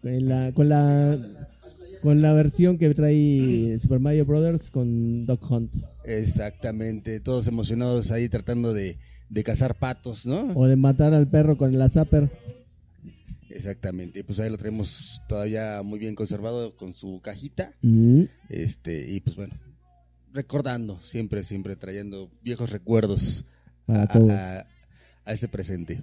Con la versión que trae Super Mario Brothers con Duck Hunt.
Exactamente, todos emocionados ahí tratando de cazar patos, ¿no?
O de matar al perro con la Zapper.
Exactamente, pues ahí lo traemos todavía muy bien conservado con su cajita.
Mm.
Y pues bueno, recordando, siempre trayendo viejos recuerdos a este presente.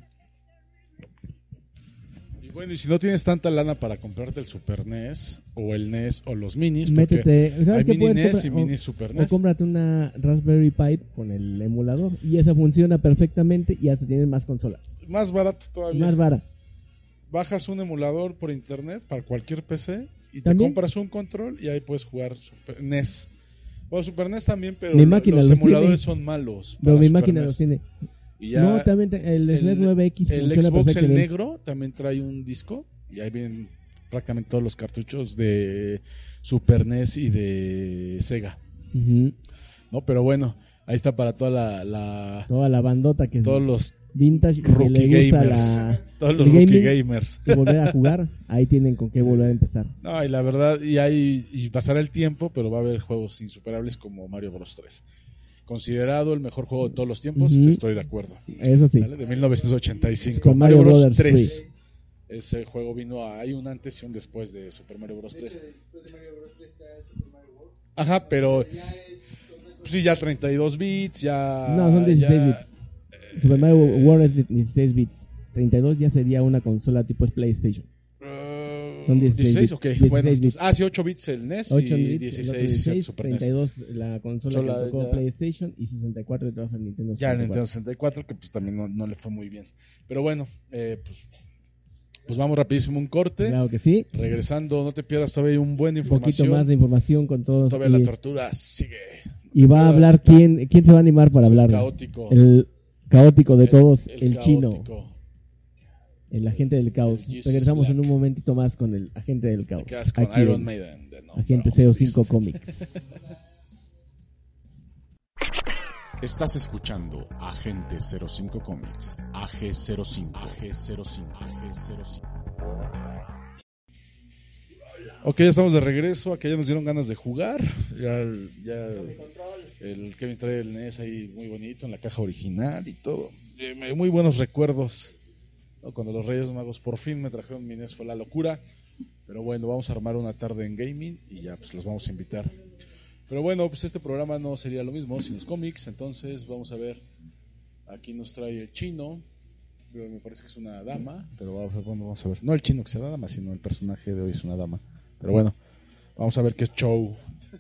Bueno, y si no tienes tanta lana para comprarte el Super NES o el NES o los minis,
métete,
porque hay mini NES y
comprar,
mini Super NES.
O cómprate una Raspberry Pi con el emulador y esa funciona perfectamente y hasta tienes más consolas.
Más barato todavía.
Más barato.
Bajas un emulador por internet para cualquier PC y te
¿También?
compras un control y ahí puedes jugar Super NES. Bueno, Super NES también, pero
los
emuladores
tiene.
son malos.
Pero mi
Super
máquina
NES.
los tiene.
Y ya
No, también el SNES 9X
el
funciona
Xbox, el
perfectamente.
negro, también trae un disco y ahí vienen prácticamente todos los cartuchos de Super NES y de Sega.
Uh-huh.
No, pero bueno, ahí está para toda
la bandota que
todos los
vintage que
rookie
le gusta
gamers, todos los
el
rookie
gaming
gamers
y volver a jugar, ahí tienen con qué volver a empezar.
No, y la verdad, y pasará el tiempo, pero va a haber juegos insuperables como Mario Bros. 3. Considerado el mejor juego de todos los tiempos,
Uh-huh.
Estoy de acuerdo.
Eso sí.
¿Sale? De 1985.
Con
Mario
Mario
Bros.
Brothers
3. Ese juego hay un antes y un después de Super Mario Bros. 3. Ajá, pero sí, ya 32 bits, ya...
No, son 16 bits. Super Mario World es 16 bits. 32 ya sería una consola tipo PlayStation. Son 16 bits.
Ok,
16
bueno.
bits.
Sí, 8 bits el NES
8
y
bits,
16 el Super NES.
32 la consola
Sola,
que tocó
ya.
PlayStation y 64 de todas el Nintendo 64.
Ya el Nintendo 64, que pues también no le fue muy bien. Pero bueno, pues vamos rapidísimo un corte.
Claro que sí.
Regresando, no te pierdas todavía un buen
Un
información.
poquito más de información con todos.
Todavía la tortura sigue.
Y va a hablar quién se va a animar para hablar.
El caótico.
El caótico de todos, el chino.
Caótico.
El agente del caos. Regresamos en un momentito más con el agente del caos.
Te quedas con
Aquí
Iron
en
Maiden.
Agente 05 Comics.
Estás escuchando Agente 05 Comics, AG05, AG05, AG05.
Ok, ya estamos de regreso. Aquí ya nos dieron ganas de jugar. Ya el Kevin trae el NES ahí muy bonito en la caja original y todo. Muy buenos recuerdos. ¿No? Cuando los Reyes Magos por fin me trajeron mi NES fue la locura. Pero bueno, vamos a armar una tarde en gaming y ya pues los vamos a invitar. Pero bueno, pues este programa no sería lo mismo sin los cómics. Entonces vamos a ver. Aquí nos trae el chino. Me parece que es una dama. Pero vamos a ver. No el chino que sea dama, sino el personaje de hoy es una dama. Pero bueno, vamos a ver qué show.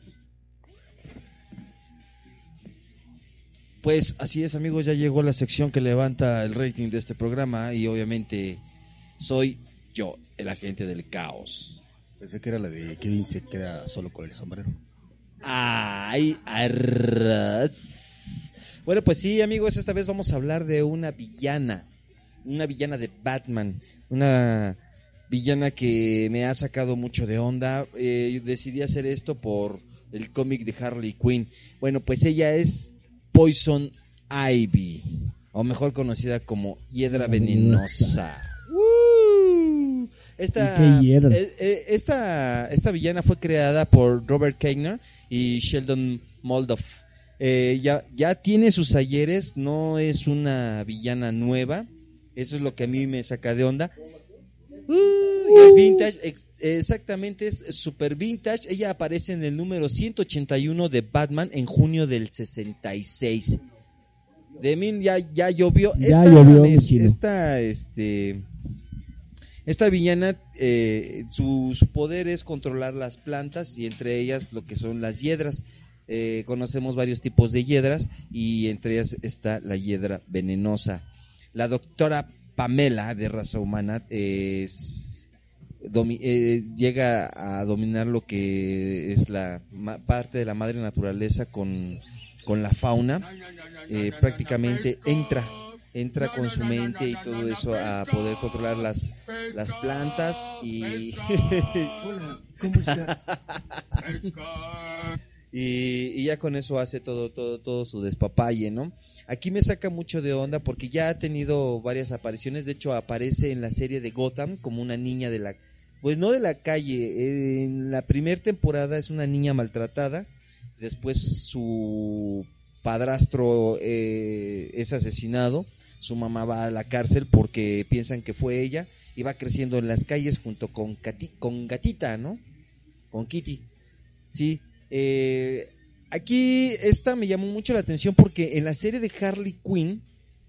Pues así es, amigos, ya llegó la sección que levanta el rating de este programa y obviamente soy yo, el agente del caos.
Pensé que era la de Kevin se queda solo con el sombrero.
Ay, arras. Bueno, pues sí, amigos, esta vez vamos a hablar de una villana de Batman, una villana que me ha sacado mucho de onda. Decidí hacer esto por el cómic de Harley Quinn. Bueno, pues ella es Poison Ivy, o mejor conocida como Hiedra Venenosa. Esta villana fue creada por Robert Kegner y Sheldon Moldoff. Ya tiene sus ayeres, no es una villana nueva. Eso es lo que a mí me saca de onda. Es vintage, exactamente, es super vintage. Ella aparece en el número 181 de Batman en junio del 66. De mí ya llovió. Esta villana, su poder es controlar las plantas y entre ellas lo que son las hiedras. Conocemos varios tipos de hiedras y entre ellas está la hiedra venenosa. La doctora Pamela, de raza humana, es llega a dominar lo que es la parte de la madre naturaleza con la fauna. Prácticamente entra con su mente y todo eso a poder controlar las plantas y
Hola, ¿cómo está?
y ya con eso hace todo su despapalle, ¿no? Aquí me saca mucho de onda porque ya ha tenido varias apariciones. De hecho, aparece en la serie de Gotham como una niña pues no de la calle. En la primera temporada es una niña maltratada. Después su padrastro es asesinado. Su mamá va a la cárcel porque piensan que fue ella. Y va creciendo en las calles junto con Gatita, ¿no? Con Kitty. Sí. Aquí esta me llamó mucho la atención porque en la serie de Harley Quinn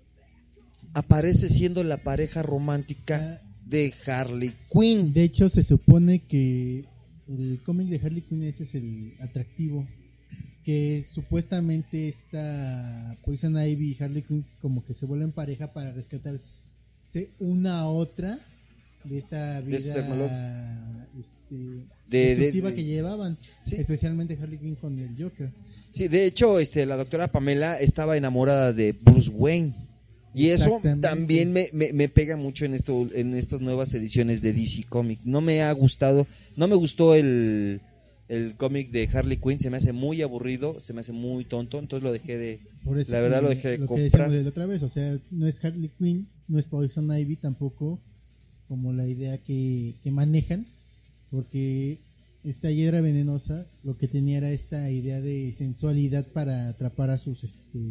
aparece siendo la pareja romántica de Harley Quinn.
De hecho, se supone que el cómic de Harley Quinn ese es el atractivo, que supuestamente esta Poison Ivy y Harley Quinn como que se vuelven pareja para rescatarse una a otra de esta vida destructiva que llevaban,
sí.
Especialmente Harley Quinn con el Joker.
Sí, de hecho, la doctora Pamela estaba enamorada de Bruce Wayne. Y eso también me pega mucho en estas nuevas ediciones de DC Comics. No me gustó el cómic de Harley Quinn, se me hace muy aburrido, se me hace muy tonto, entonces lo dejé de comprar.
Que otra vez, o sea, no es Harley Quinn, no es Poison Ivy tampoco, como la idea que manejan, porque esta hiedra venenosa lo que tenía era esta idea de sensualidad para atrapar a sus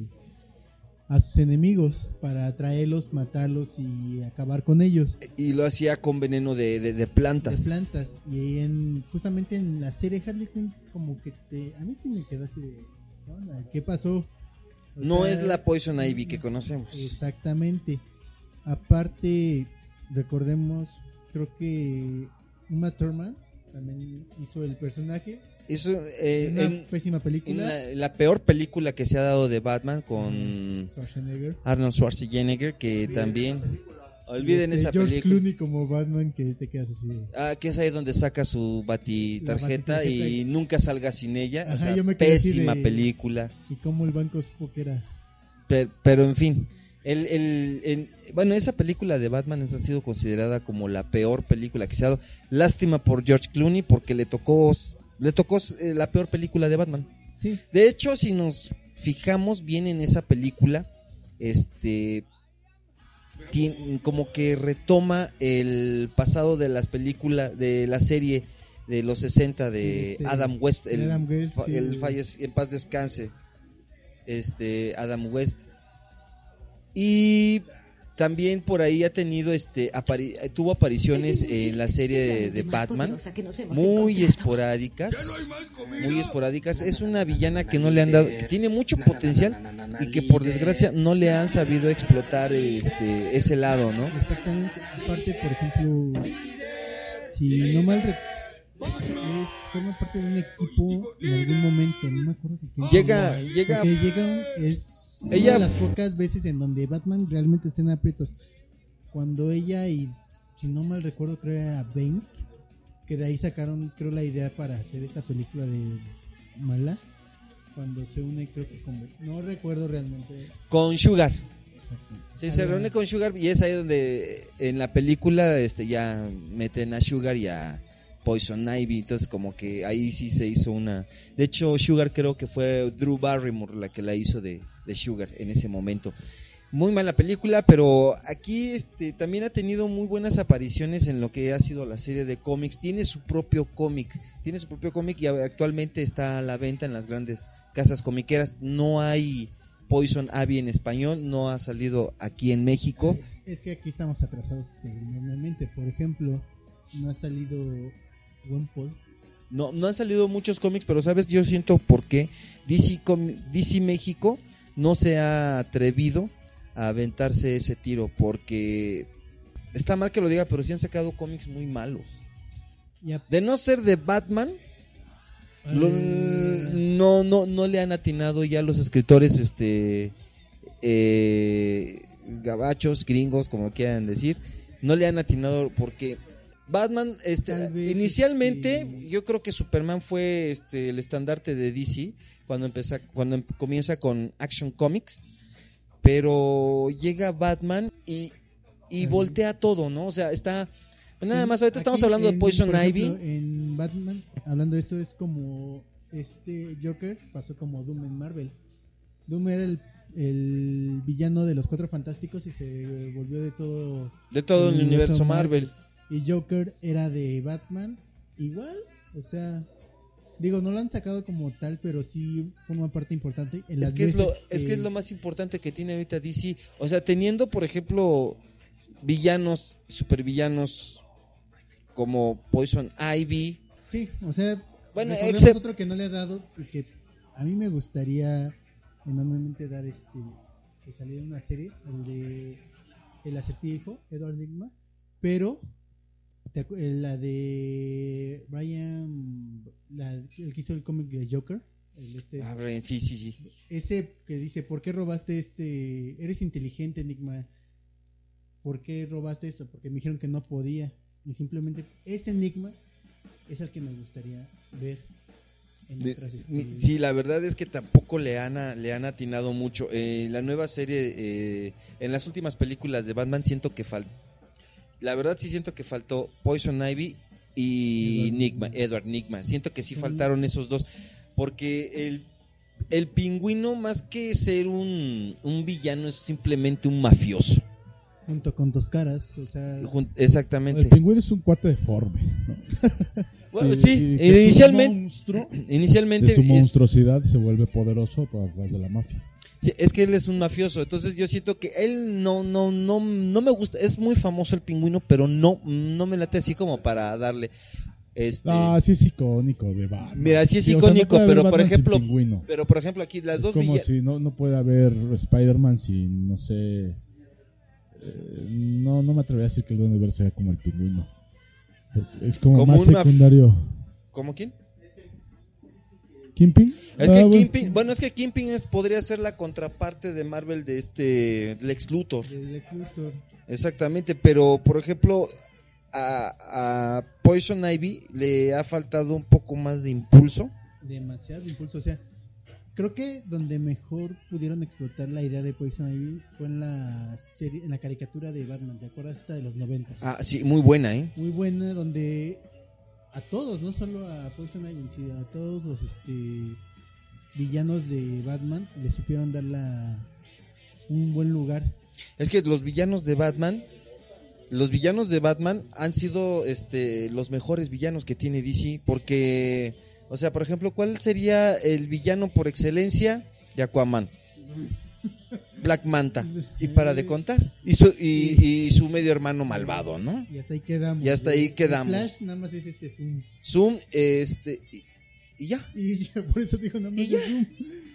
enemigos, para atraerlos, matarlos y acabar con ellos.
Y lo hacía con veneno de plantas.
De plantas. Y justamente en la serie Harley Quinn, como que a mí sí me quedó así de, ¿qué pasó?
No es la Poison Ivy que conocemos.
Exactamente. Aparte, recordemos, creo que Uma Thurman también hizo el personaje.
Hizo
una pésima película.
La peor película que se ha dado de Batman con Arnold Schwarzenegger, que también olviden esa
George
película.
Clooney como Batman, que te quedas así.
Que es ahí donde saca su batitarjeta y nunca salga sin ella.
Ajá,
o sea,
yo me quedé
pésima película.
Y cómo el banco supo que era.
Pero en fin, bueno, esa película de Batman ha sido considerada como la peor película que se ha dado. Lástima por George Clooney porque le tocó la peor película de Batman.
Sí.
De hecho, si nos fijamos bien en esa película, como que retoma el pasado de las películas de la serie de los 60 de Adam West, en paz descanse, Adam West. Y también por ahí ha tenido tuvo apariciones en la serie de Batman muy esporádicas. Es una villana que no le han dado, que tiene mucho potencial y que por desgracia no le han sabido explotar ese lado, ¿no?
Exactamente. Aparte, por ejemplo, si no mal recuerdo, forma parte de un equipo en algún momento, no me acuerdo de quién. Ella, una de las pocas veces en donde Batman realmente está en aprietos, cuando ella y, si no mal recuerdo, creo era Bane, que de ahí sacaron, creo, la idea para hacer esta película de Mala, cuando se une, creo que no recuerdo realmente,
con Sugar. Sí, se reúne con Sugar y es ahí donde en la película ya meten a Sugar y a Poison Ivy, entonces como que ahí sí se hizo una. De hecho, Sugar creo que fue Drew Barrymore la que la hizo de Sugar en ese momento. Muy mala película, pero aquí también ha tenido muy buenas apariciones en lo que ha sido la serie de cómics. Tiene su propio cómic y actualmente está a la venta en las grandes casas comiqueras. No hay Poison Ivy en español, no ha salido aquí en México.
Es que aquí estamos atrasados enormemente. Por ejemplo, no ha salido One-Pol.
No han salido muchos cómics, pero sabes, yo siento por qué DC México no se ha atrevido a aventarse ese tiro, porque está mal que lo diga, pero sí han sacado cómics muy malos. De no ser de Batman, no le han atinado ya los escritores gabachos, gringos, como quieran decir, no le han atinado porque Batman,
Tal vez,
inicialmente yo creo que Superman fue el estandarte de DC cuando comienza con Action Comics, pero llega Batman y voltea todo, ¿no? O sea, está nada más ahorita estamos hablando de Poison
por
Ivy.
ejemplo, en Batman, hablando de esto, es como Joker pasó como Doom en Marvel. Doom era el villano de los Cuatro Fantásticos y se volvió de todo
el universo Marvel.
Y Joker era de Batman igual, o sea, digo, no lo han sacado como tal, pero sí forma parte importante en las
Es que es
veces
lo más importante que tiene ahorita DC, o sea, teniendo por ejemplo villanos, supervillanos como Poison Ivy.
Sí, o sea,
bueno,
otro que no le ha dado y que a mí me gustaría enormemente dar que saliera una serie, el de El Acertijo, Edward Nygma, pero la de Brian, el que hizo el cómic de Joker,
sí.
Ese que dice, ¿por qué robaste eres inteligente, Enigma? ¿Por qué robaste eso? Porque me dijeron que no podía. Y simplemente ese Enigma es el que me gustaría ver en otras
Sí, la verdad es que tampoco le han atinado mucho. La nueva serie, en las últimas películas de Batman siento que la verdad sí siento que faltó Poison Ivy y Edward Nygma. Siento que sí faltaron esos dos, porque el Pingüino, más que ser un villano, es simplemente un mafioso.
Junto con Dos Caras, o sea...
Exactamente.
El Pingüino es un cuate deforme, ¿no?
Bueno, sí, inicialmente
de su monstruosidad se vuelve poderoso por través de la mafia.
Sí, es que él es un mafioso, entonces yo siento que él no me gusta. Es muy famoso el Pingüino, pero no me late así como para darle
sí es icónico de Batman.
Mira, sí es icónico,
no
pero
Batman
por ejemplo aquí las dos
como si no puede haber Spider-Man sin, no sé, no me atrevería a decir que el Duende Verde sea como el Pingüino. Es como más secundario.
¿Cómo quién?
¿Kingpin?
Es que Kingpin, bueno, es que Kingpin podría ser la contraparte de Marvel de Lex Luthor. Exactamente, pero por ejemplo a Poison Ivy le ha faltado un poco más de impulso.
Demasiado impulso, o sea, creo que donde mejor pudieron explotar la idea de Poison Ivy fue en la serie, en la caricatura de Batman, ¿te acuerdas? Esta de los 90.
Ah, sí, muy buena,
Muy buena, donde a todos, no solo a Poison Ivy, sino a todos los villanos de Batman le supieron dar un buen lugar.
Es que los villanos de Batman han sido los mejores villanos que tiene DC, porque, o sea, por ejemplo, ¿cuál sería el villano por excelencia de Aquaman? Black Manta, y para de contar, y su medio hermano malvado, ¿no?
Y hasta ahí quedamos. Flash nada más es
Zoom, y ya.
Y por eso digo nada más Zoom.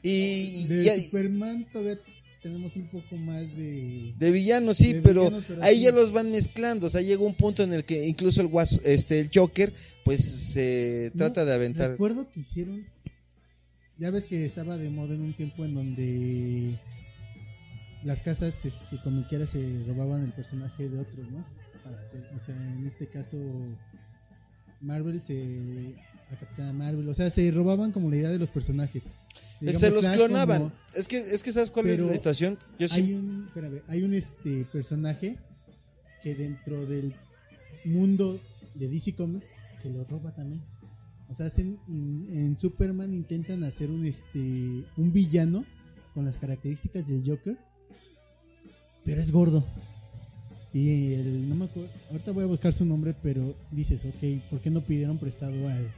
De Superman todavía tenemos un poco más de
villanos, sí, pero ahí ya los van mezclando. O sea, llega un punto en el que incluso el Joker pues se trata de aventar.
Recuerdo que hicieron, ya ves que estaba de moda en un tiempo en donde las casas comiqueras se robaban el personaje de otros, ¿no? O sea, en este caso Marvel a Capitana Marvel, o sea, se robaban como la idea de los personajes. Digamos,
se los
Flash
clonaban.
Como...
Es que ¿sabes cuál es la situación?
Hay un personaje que dentro del mundo de DC Comics se lo roba también. O sea, en Superman intentan hacer un villano con las características del Joker, pero es gordo. Y no me acuerdo, ahorita voy a buscar su nombre, pero dices, ok, ¿por qué no pidieron prestado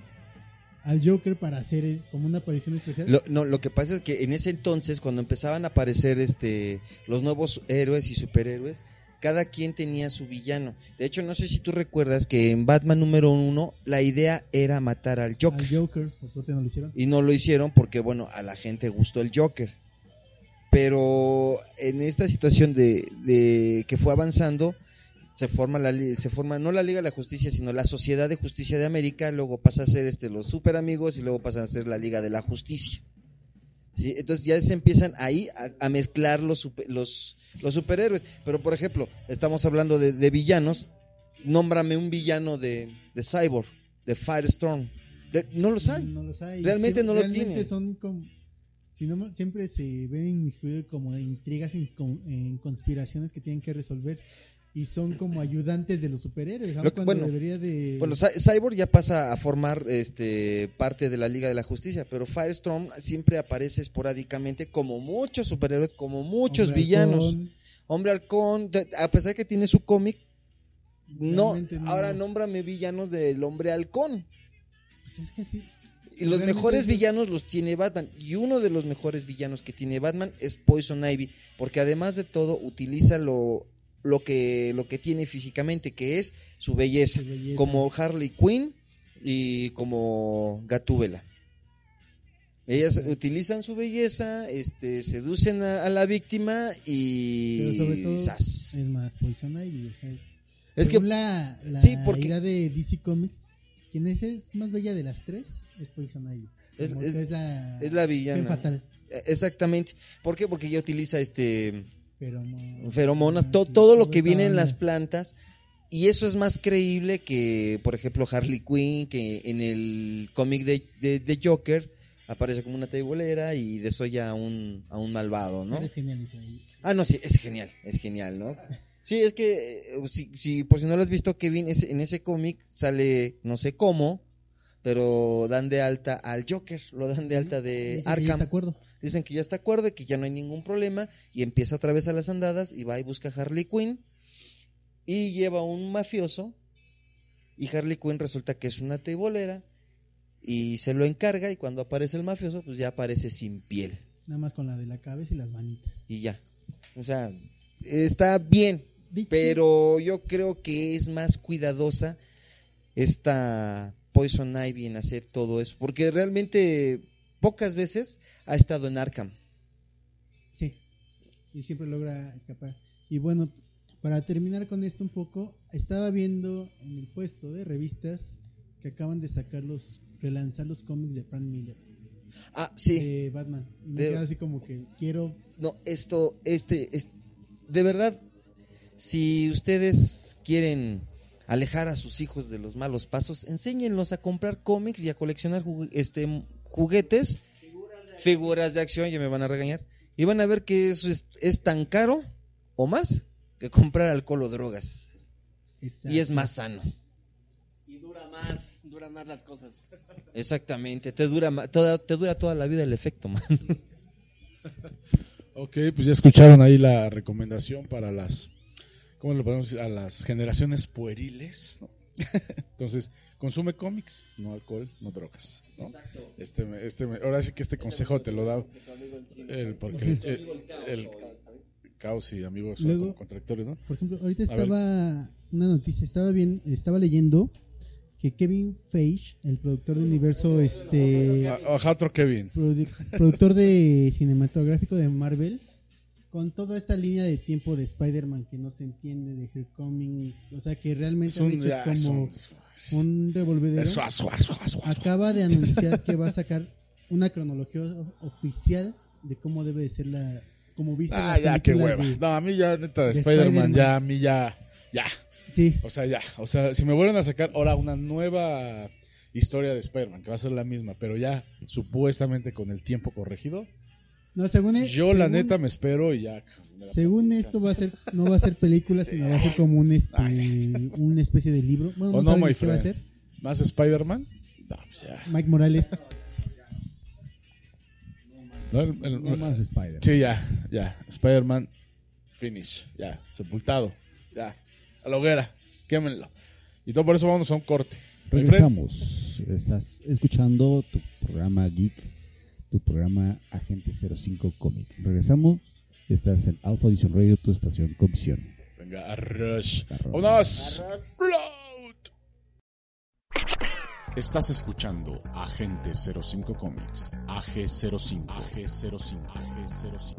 al Joker para hacer como una aparición especial?
Lo que pasa es que en ese entonces, cuando empezaban a aparecer los nuevos héroes y superhéroes, cada quien tenía su villano. De hecho, no sé si tú recuerdas que en Batman número 1 la idea era matar al Joker.
Por suerte no lo hicieron.
Y no lo hicieron porque, bueno, a la gente gustó el Joker. Pero en esta situación de que fue avanzando, se forma no la Liga de la Justicia, sino la Sociedad de Justicia de América. Luego pasa a ser los super amigos y luego pasan a ser la Liga de la Justicia. ¿Sí? Entonces ya se empiezan ahí a mezclar los superhéroes. Pero por ejemplo, estamos hablando de villanos, nómbrame un villano de Cyborg, de Firestorm. No los hay.
No los hay.
Realmente no lo
realmente
tienen.
Son como, si no, siempre se ven inmiscuidos como de intrigas en conspiraciones que tienen que resolver. Y son como ayudantes de los superhéroes.
Bueno, Cyborg ya pasa a formar parte de la Liga de la Justicia, pero Firestorm siempre aparece esporádicamente como muchos superhéroes, como muchos villanos. Hombre Halcón, a pesar de que tiene su cómic, no. Ahora nómbrame villanos del Hombre Halcón.
Pues es que sí.
Y los mejores villanos los tiene Batman. Y uno de los mejores villanos que tiene Batman es Poison Ivy, porque además de todo utiliza lo que tiene físicamente, que es su belleza, como Harley Quinn y como Gatúbela. Ellas utilizan su belleza, seducen a la víctima y
pero sobre todo
¡zas!
Es más Poison Ivy, o sea,
es que
la
sí, porque
idea de DC Comics, quien es más bella de las tres es Poison Ivy.
Es la villana.
Fatal.
Exactamente. ¿Por qué? Porque ella utiliza
feromonas,
todo lo que viene en las plantas, y eso es más creíble que, por ejemplo, Harley Quinn, que en el cómic de Joker aparece como una teibolera y desolla a un malvado, ¿no?
Es genial.
No, sí, es genial, ¿no? Sí, es que, si por si no lo has visto, Kevin, en ese cómic sale, no sé cómo, pero dan de alta al Joker, lo dan de alta de Arkham. Dicen que ya está de acuerdo y que ya no hay ningún problema, y empieza otra vez a las andadas y va y busca a Harley Quinn y lleva a un mafioso, y Harley Quinn resulta que es una teibolera y se lo encarga, y cuando aparece el mafioso pues ya aparece sin piel.
Nada más con la de la cabeza y las manitas.
Y ya. O sea, está bien, pero yo creo que es más cuidadosa esta Poison Ivy en hacer todo eso, porque realmente pocas veces ha estado en Arkham.
Sí, y siempre logra escapar. Y bueno, para terminar con esto un poco, estaba viendo en el puesto de revistas que acaban de relanzar los cómics de Frank Miller.
Sí.
De Batman. Y me queda así como que quiero...
No, de verdad, si ustedes quieren alejar a sus hijos de los malos pasos, enséñenlos a comprar cómics y a coleccionar juguetes, figuras de acción, ya me van a regañar, y van a ver que eso es tan caro o más que comprar alcohol o drogas. Exacto. Y es más sano.
Y dura más las cosas.
Exactamente, te dura toda la vida el efecto, man.
Ok, pues ya escucharon ahí la recomendación para ¿cómo lo podemos decir? A las generaciones pueriles, ¿no? Entonces, consume cómics, no alcohol, no drogas, ¿no? Exacto. Ahora sí que este consejo te lo da porque el Caos y amigos son contractores, ¿no?
Por ejemplo, ahorita estaba una noticia, estaba leyendo que Kevin Feige, el productor de universo,
otro Kevin,
productor de cinematográfico de Marvel, con toda esta línea de tiempo de Spider-Man que no se entiende, de Homecoming, o sea que realmente han hecho como un revolvedero. Acaba de anunciar que va a sacar una cronología oficial de cómo debe de ser como viste
ya, qué hueva. No, a mí ya, neta, de Spider-Man, ya, a mí ya.
Sí.
O sea, si me vuelven a sacar ahora una nueva historia de Spider-Man, que va a ser la misma, pero ya supuestamente con el tiempo corregido.
No,
la neta me espero y ya.
Según esto no va a ser película, sino va a ser como una especie de libro. Bueno,
no,
¿qué va a ser?
¿Más Spider-Man? No, pues ya.
Mike Morales.
No
más Spider-Man.
Sí, ya. Spider-Man, finish. Ya, sepultado. Ya. A la hoguera. Quémenlo. Y todo por eso vamos a un corte.
Regresamos. Estás escuchando tu programa Geek, tu programa Agente 05 Comic. Regresamos. Estás en Alpha Vision Radio, tu estación con visión.
Venga, arroz. ¡Vámonos!
Estás escuchando Agente 05 Comics, AG05, AG05, AG05.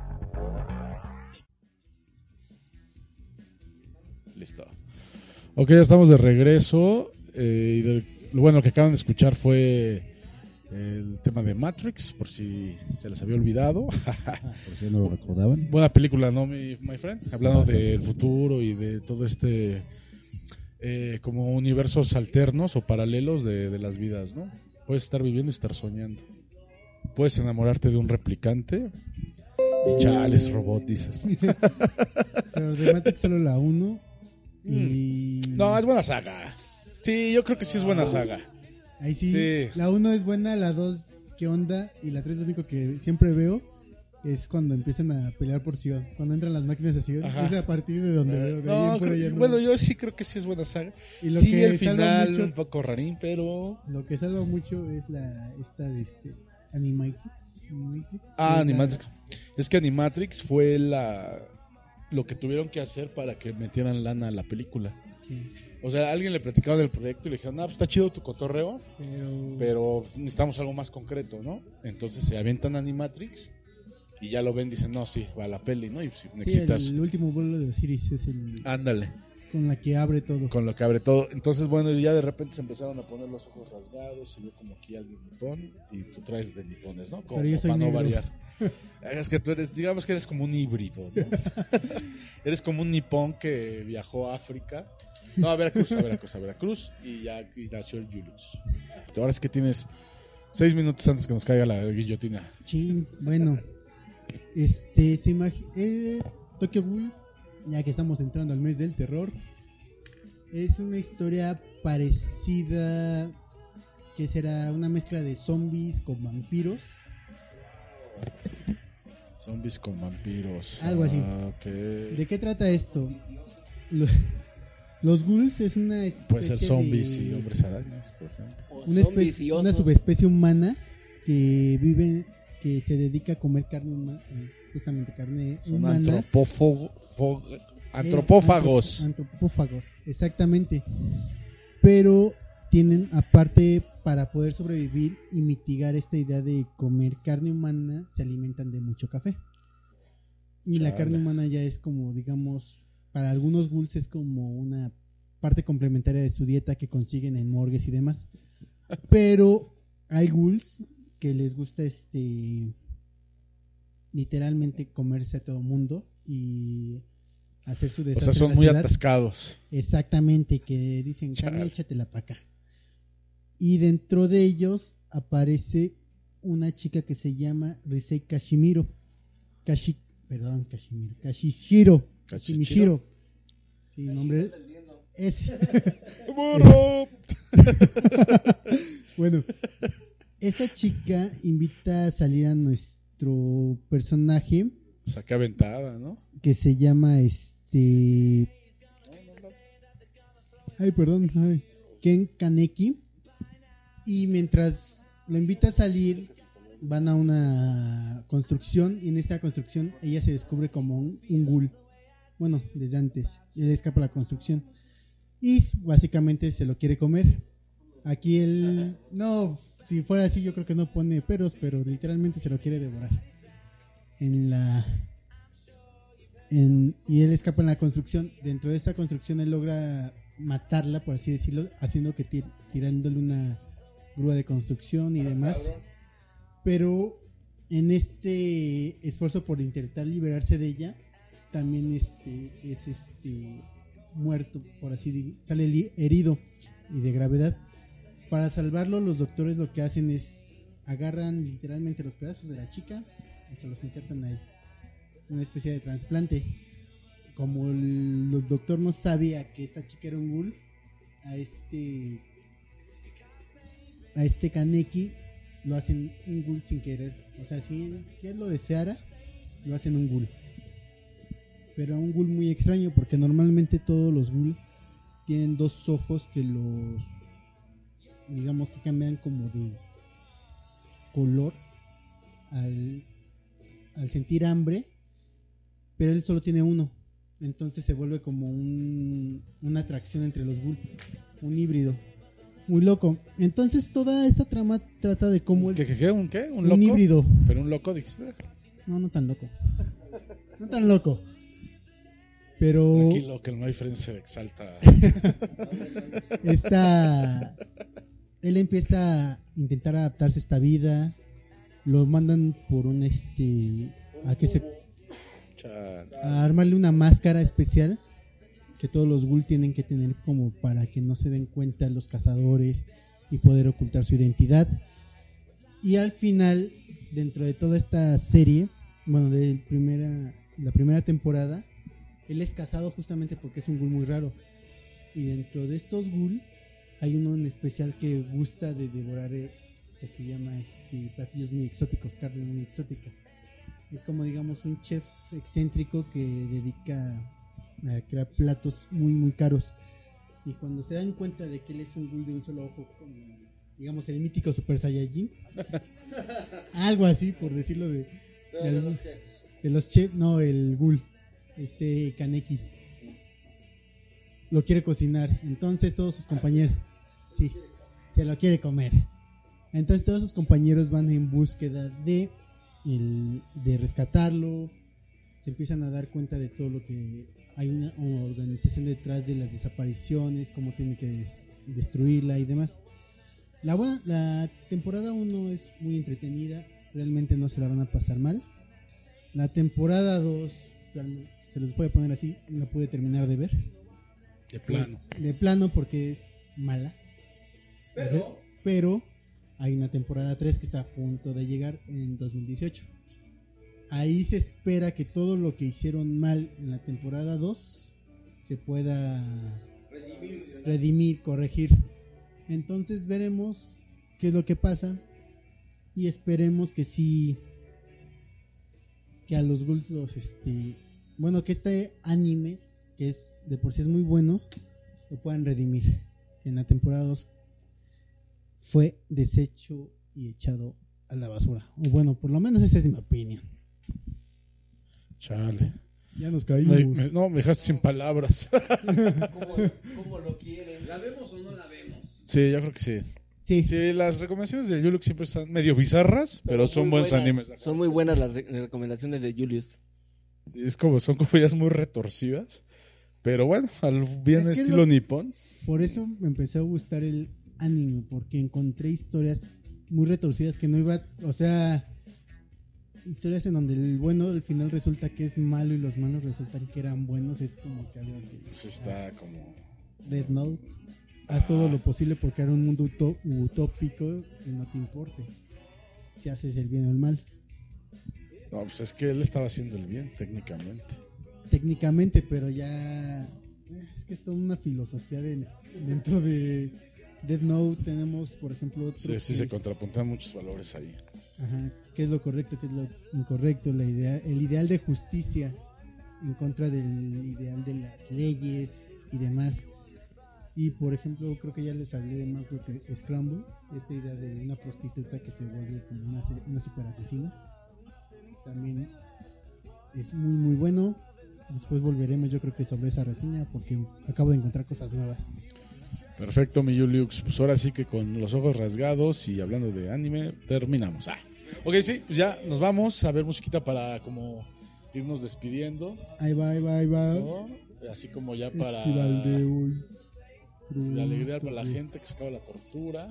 Listo. Ok, ya estamos de regreso. Lo que acaban de escuchar fue el tema de Matrix, por si se les había olvidado.
Por si no lo recordaban.
Buena película, ¿no, my friend? Hablando del futuro y de todo como universos alternos o paralelos de las vidas, ¿no? Puedes estar viviendo y estar soñando. Puedes enamorarte de un replicante y chales, robot, dices, ¿no?
Pero de Matrix solo la 1 y...
No, es buena saga. Sí, yo creo que sí es buena saga.
Ahí sí,
Sí.
la 1 es buena, la 2 qué onda, y la 3 lo único que siempre veo es cuando empiezan a pelear por Sion, cuando entran las máquinas a Sion.
Ajá.
Es a partir de donde veo, de ahí
No,
en fuera ya no.
bueno, yo sí creo que sí es buena saga.
Y lo
Sí,
que
el
salva
final
mucho-
un poco rarín, pero...
Lo que salva mucho es esta de Animatrix.
Animatrix. Es que Animatrix fue lo que tuvieron que hacer para que metieran lana a la película.
Sí,
O sea, alguien le platicaba del proyecto y le dijeron, pues está chido tu cotorreo, pero necesitamos algo más concreto, ¿no? Entonces se avientan Animatrix y ya lo ven, dicen, no, sí, va a la peli, ¿no? Y si
sí,
necesitas...
el último vuelo de Osiris es el
Ándale,
con la que abre todo.
con lo que abre todo. Entonces, bueno, ya de repente se empezaron a poner los ojos rasgados y vio como aquí alguien nipón y tú traes de nipones, ¿no? Como
Pero yo soy
para no
negro.
variar. Es que tú eres, digamos que eres como un híbrido, ¿no? Eres como un nipón que viajó a África. No, a Veracruz y ya aquí nació el Julius. Ahora es que tienes 6 minutos antes que nos caiga la guillotina.
Chin, bueno, Tokyo Ghoul, ya que estamos entrando al mes del terror, es una historia parecida, que será una mezcla de zombies con vampiros.
Zombies con vampiros.
Algo así.
Okay.
¿De qué trata esto? Los ghouls es una especie
Puede ser zombies
de-
y hombres arañas, por ejemplo.
O
una,
zombies y
una
osos.
subespecie humana que vive, que se dedica a comer carne humana, justamente carne
Son
humana.
antropófagos.
Antropófagos, exactamente. Pero tienen, aparte, para poder sobrevivir y mitigar esta idea de comer carne humana, se alimentan de mucho café. Y la
Chale.
carne humana ya es como, digamos, para algunos ghouls es como una parte complementaria de su dieta que consiguen en morgues y demás. Pero hay ghouls que les gusta literalmente comerse a todo mundo y hacer su
O
desastre
sea,
en
son
la
muy
ciudad.
atascados.
Exactamente, que dicen,
Chale.
carne, échatela para acá. Y dentro de ellos aparece una chica que se llama Risei Kashimiro. Kashishiro.
¿Kashishiro?
Sí, nombre es...
¡Burro!
Bueno, esa chica invita a salir a nuestro personaje
O sea, qué aventada, ¿no?
que se llama Ken Kaneki. Y mientras lo invita a salir, van a una construcción. Y en esta construcción ella se descubre como un ghoul. Bueno, desde antes. Él escapa a la construcción. Y básicamente se lo quiere comer. Aquí él... No, si fuera así yo creo que no pone peros, pero literalmente se lo quiere devorar. Y él escapa en la construcción. Dentro de esta construcción él logra matarla, por así decirlo, haciendo que tirándole una grúa de construcción y demás. Pero en este esfuerzo por intentar liberarse de ella, también es muerto, por así decirlo, sale herido y de gravedad. Para salvarlo, los doctores lo que hacen es agarran literalmente los pedazos de la chica y se los insertan a él, una especie de trasplante. Como el doctor no sabía que esta chica era un ghoul, a este Kaneki lo hacen un ghoul sin querer. O sea, si él lo deseara, lo hacen un ghoul. Pero un ghoul muy extraño, porque normalmente todos los ghouls tienen dos ojos que digamos que cambian como de color al sentir hambre, pero él solo tiene uno. Entonces se vuelve como una atracción entre los ghouls, un híbrido muy loco. Entonces toda esta trama trata de cómo
¿Qué? ¿Un qué? ¿Un
un
loco?
híbrido.
¿Pero un loco dijiste?
No tan loco. No tan loco. Pero
Tranquilo, que el My Friend se exalta.
él empieza a intentar adaptarse a esta vida. Lo mandan por a armarle una máscara especial que todos los Ghoul tienen que tener como para que no se den cuenta los cazadores y poder ocultar su identidad. Y al final, dentro de toda esta serie, bueno, la primera temporada, él es cazado justamente porque es un Ghoul muy raro. Y dentro de estos Ghoul hay uno en especial que gusta de devorar, que se llama platillos muy exóticos, carne muy exótica. Es como, digamos, un chef excéntrico que dedica a crear platos muy muy caros. Y cuando se dan cuenta de que él es un Ghoul de un solo ojo, como, digamos, el mítico Super Saiyajin, algo así, por decirlo de los chefs, no, el Ghoul, Kaneki, lo quiere cocinar. Entonces todos sus compañeros, sí, se lo quiere comer. Entonces todos sus compañeros van en búsqueda de rescatarlo. Se empiezan a dar cuenta de todo lo que hay, una organización detrás de las desapariciones, cómo tienen que destruirla y demás. La temporada 1 es muy entretenida, realmente no se la van a pasar mal. La temporada 2, se los voy a poner así, no pude terminar de ver. De plano porque es mala. Pero hay una temporada 3 que está a punto de llegar en 2018. Ahí se espera que todo lo que hicieron mal en la temporada 2 se pueda redimir, corregir. Entonces veremos qué es lo que pasa y esperemos que sí, que a los Ghouls que este anime, que es de por sí es muy bueno, lo puedan redimir. En la temporada 2 fue deshecho y echado a la basura. O bueno, por lo menos esa es mi opinión.
Chale.
Ya nos caímos.
Me dejaste sin palabras.
¿Cómo lo quieren?
¿La vemos o no la vemos?
Sí, yo creo que sí. Sí, las recomendaciones de Yulux siempre están medio bizarras, pero son buenos animes.
Son muy buenas las recomendaciones de Julius.
Sí, son como ideas muy retorcidas. Pero bueno, al bien estilo nipón.
Por eso me empezó a gustar el anime, porque encontré historias muy retorcidas que no iba, o sea, historias en donde el bueno al final resulta que es malo y los malos resultan que eran buenos. Es como que algo que
pues está como
Death Note. Haz todo lo posible por crear un mundo utópico y no te importe si haces el bien o el mal.
No, pues es que él estaba haciendo el bien
técnicamente, pero ya es que es toda una filosofía dentro de Death Note. Tenemos, por ejemplo, otro
sí, se contrapuntan muchos valores ahí.
Ajá, qué es lo correcto, qué es lo incorrecto, el ideal de justicia en contra del ideal de las leyes y demás. Y por ejemplo, creo que ya les hablé de Macro Scramble, esta idea de una prostituta que se vuelve como una super asesina. También es muy muy bueno. Después volveremos, yo creo que sobre esa reseña, porque acabo de encontrar cosas nuevas.
Perfecto, mi Juliux. Pues ahora sí que con los ojos rasgados y hablando de anime, terminamos. Ok, sí, pues ya nos vamos a ver musiquita para como irnos despidiendo.
Ahí va.
¿No? Así como ya para la alegría para la gente que se acaba la tortura.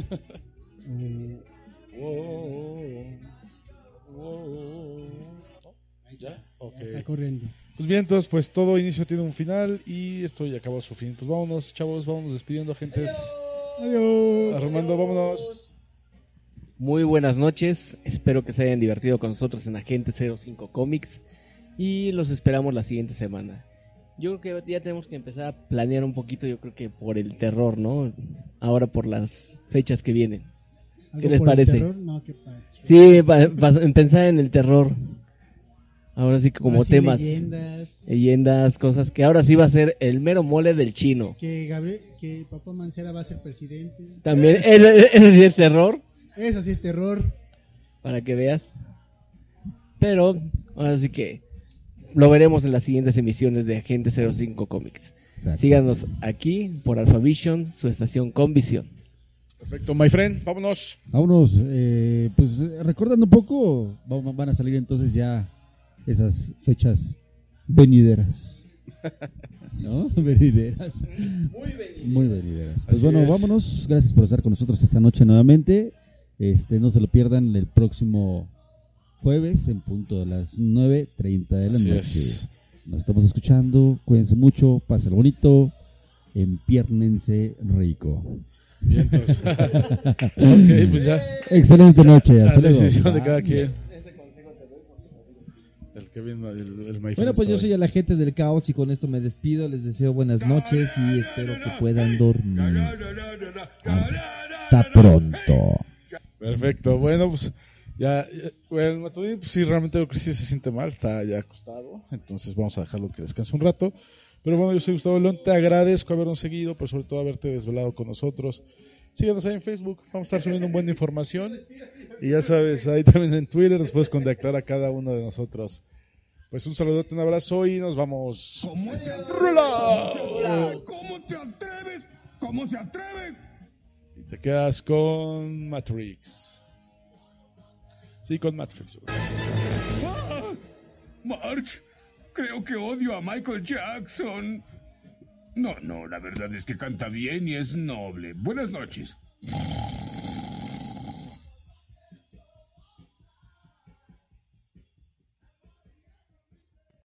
¿Ya? Ok.
Está corriendo.
Pues bien, entonces, pues todo inicio tiene un final y esto ya acabó su fin. Pues vámonos, chavos, vámonos despidiendo, gentes.
Adiós.
Armando, vámonos.
Muy buenas noches, espero que se hayan divertido con nosotros en Agente 05 Comics y los esperamos la siguiente semana. Yo creo que ya tenemos que empezar a planear un poquito, yo creo que por el terror, ¿no? Ahora por las fechas que vienen. ¿Qué les parece?
No, qué pacho.
Sí, pensar en el terror. Ahora sí que como
ahora sí,
temas,
leyendas,
cosas que ahora sí va a ser el mero mole del chino.
Que Papá Mancera va a ser presidente.
También, eso sí es terror.
Eso sí es terror.
Para que veas. Pero, ahora sí que lo veremos en las siguientes emisiones de Agente 05 Comics. Exacto. Síganos aquí por Alphavision, su estación con visión.
Perfecto, my friend, vámonos.
Vámonos, pues recordando un poco, van a salir entonces ya esas fechas venideras. ¿No? Venideras. Muy venideras. Pues
así
bueno,
es.
Vámonos. Gracias por estar con nosotros esta noche nuevamente. No se lo pierdan el próximo jueves en punto de las 9:30 de la
así
noche.
Es.
Nos estamos escuchando. Cuídense mucho, pásenlo bonito, empiérnense rico.
Bien, entonces. Ok, pues ya.
Excelente noche.
La
Hasta luego.
decisión de cada quien. El Kevin, el My
Bueno, pues yo soy el agente del caos y con esto me despido. Les deseo buenas noches y espero que puedan dormir. Hasta pronto.
Perfecto. Bueno, pues bueno, el Matudín, pues sí, realmente creo que sí se siente mal, está ya acostado, entonces vamos a dejarlo que descanse un rato. Pero bueno, yo soy Gustavo León, te agradezco habernos seguido, pero sobre todo haberte desvelado con nosotros. Síganos ahí en Facebook, vamos a estar subiendo un buen de información. Y ya sabes, ahí también en Twitter nos puedes contactar a cada uno de nosotros. Pues un saludote, un abrazo y nos vamos.
¿Cómo te atreves? ¿Cómo te atreves? ¿Cómo se atreve?
Y te quedas con Matrix. Sí, con Matrix.
¡Ah! March, creo que odio a Michael Jackson. No, la verdad es que canta bien y es noble. Buenas noches.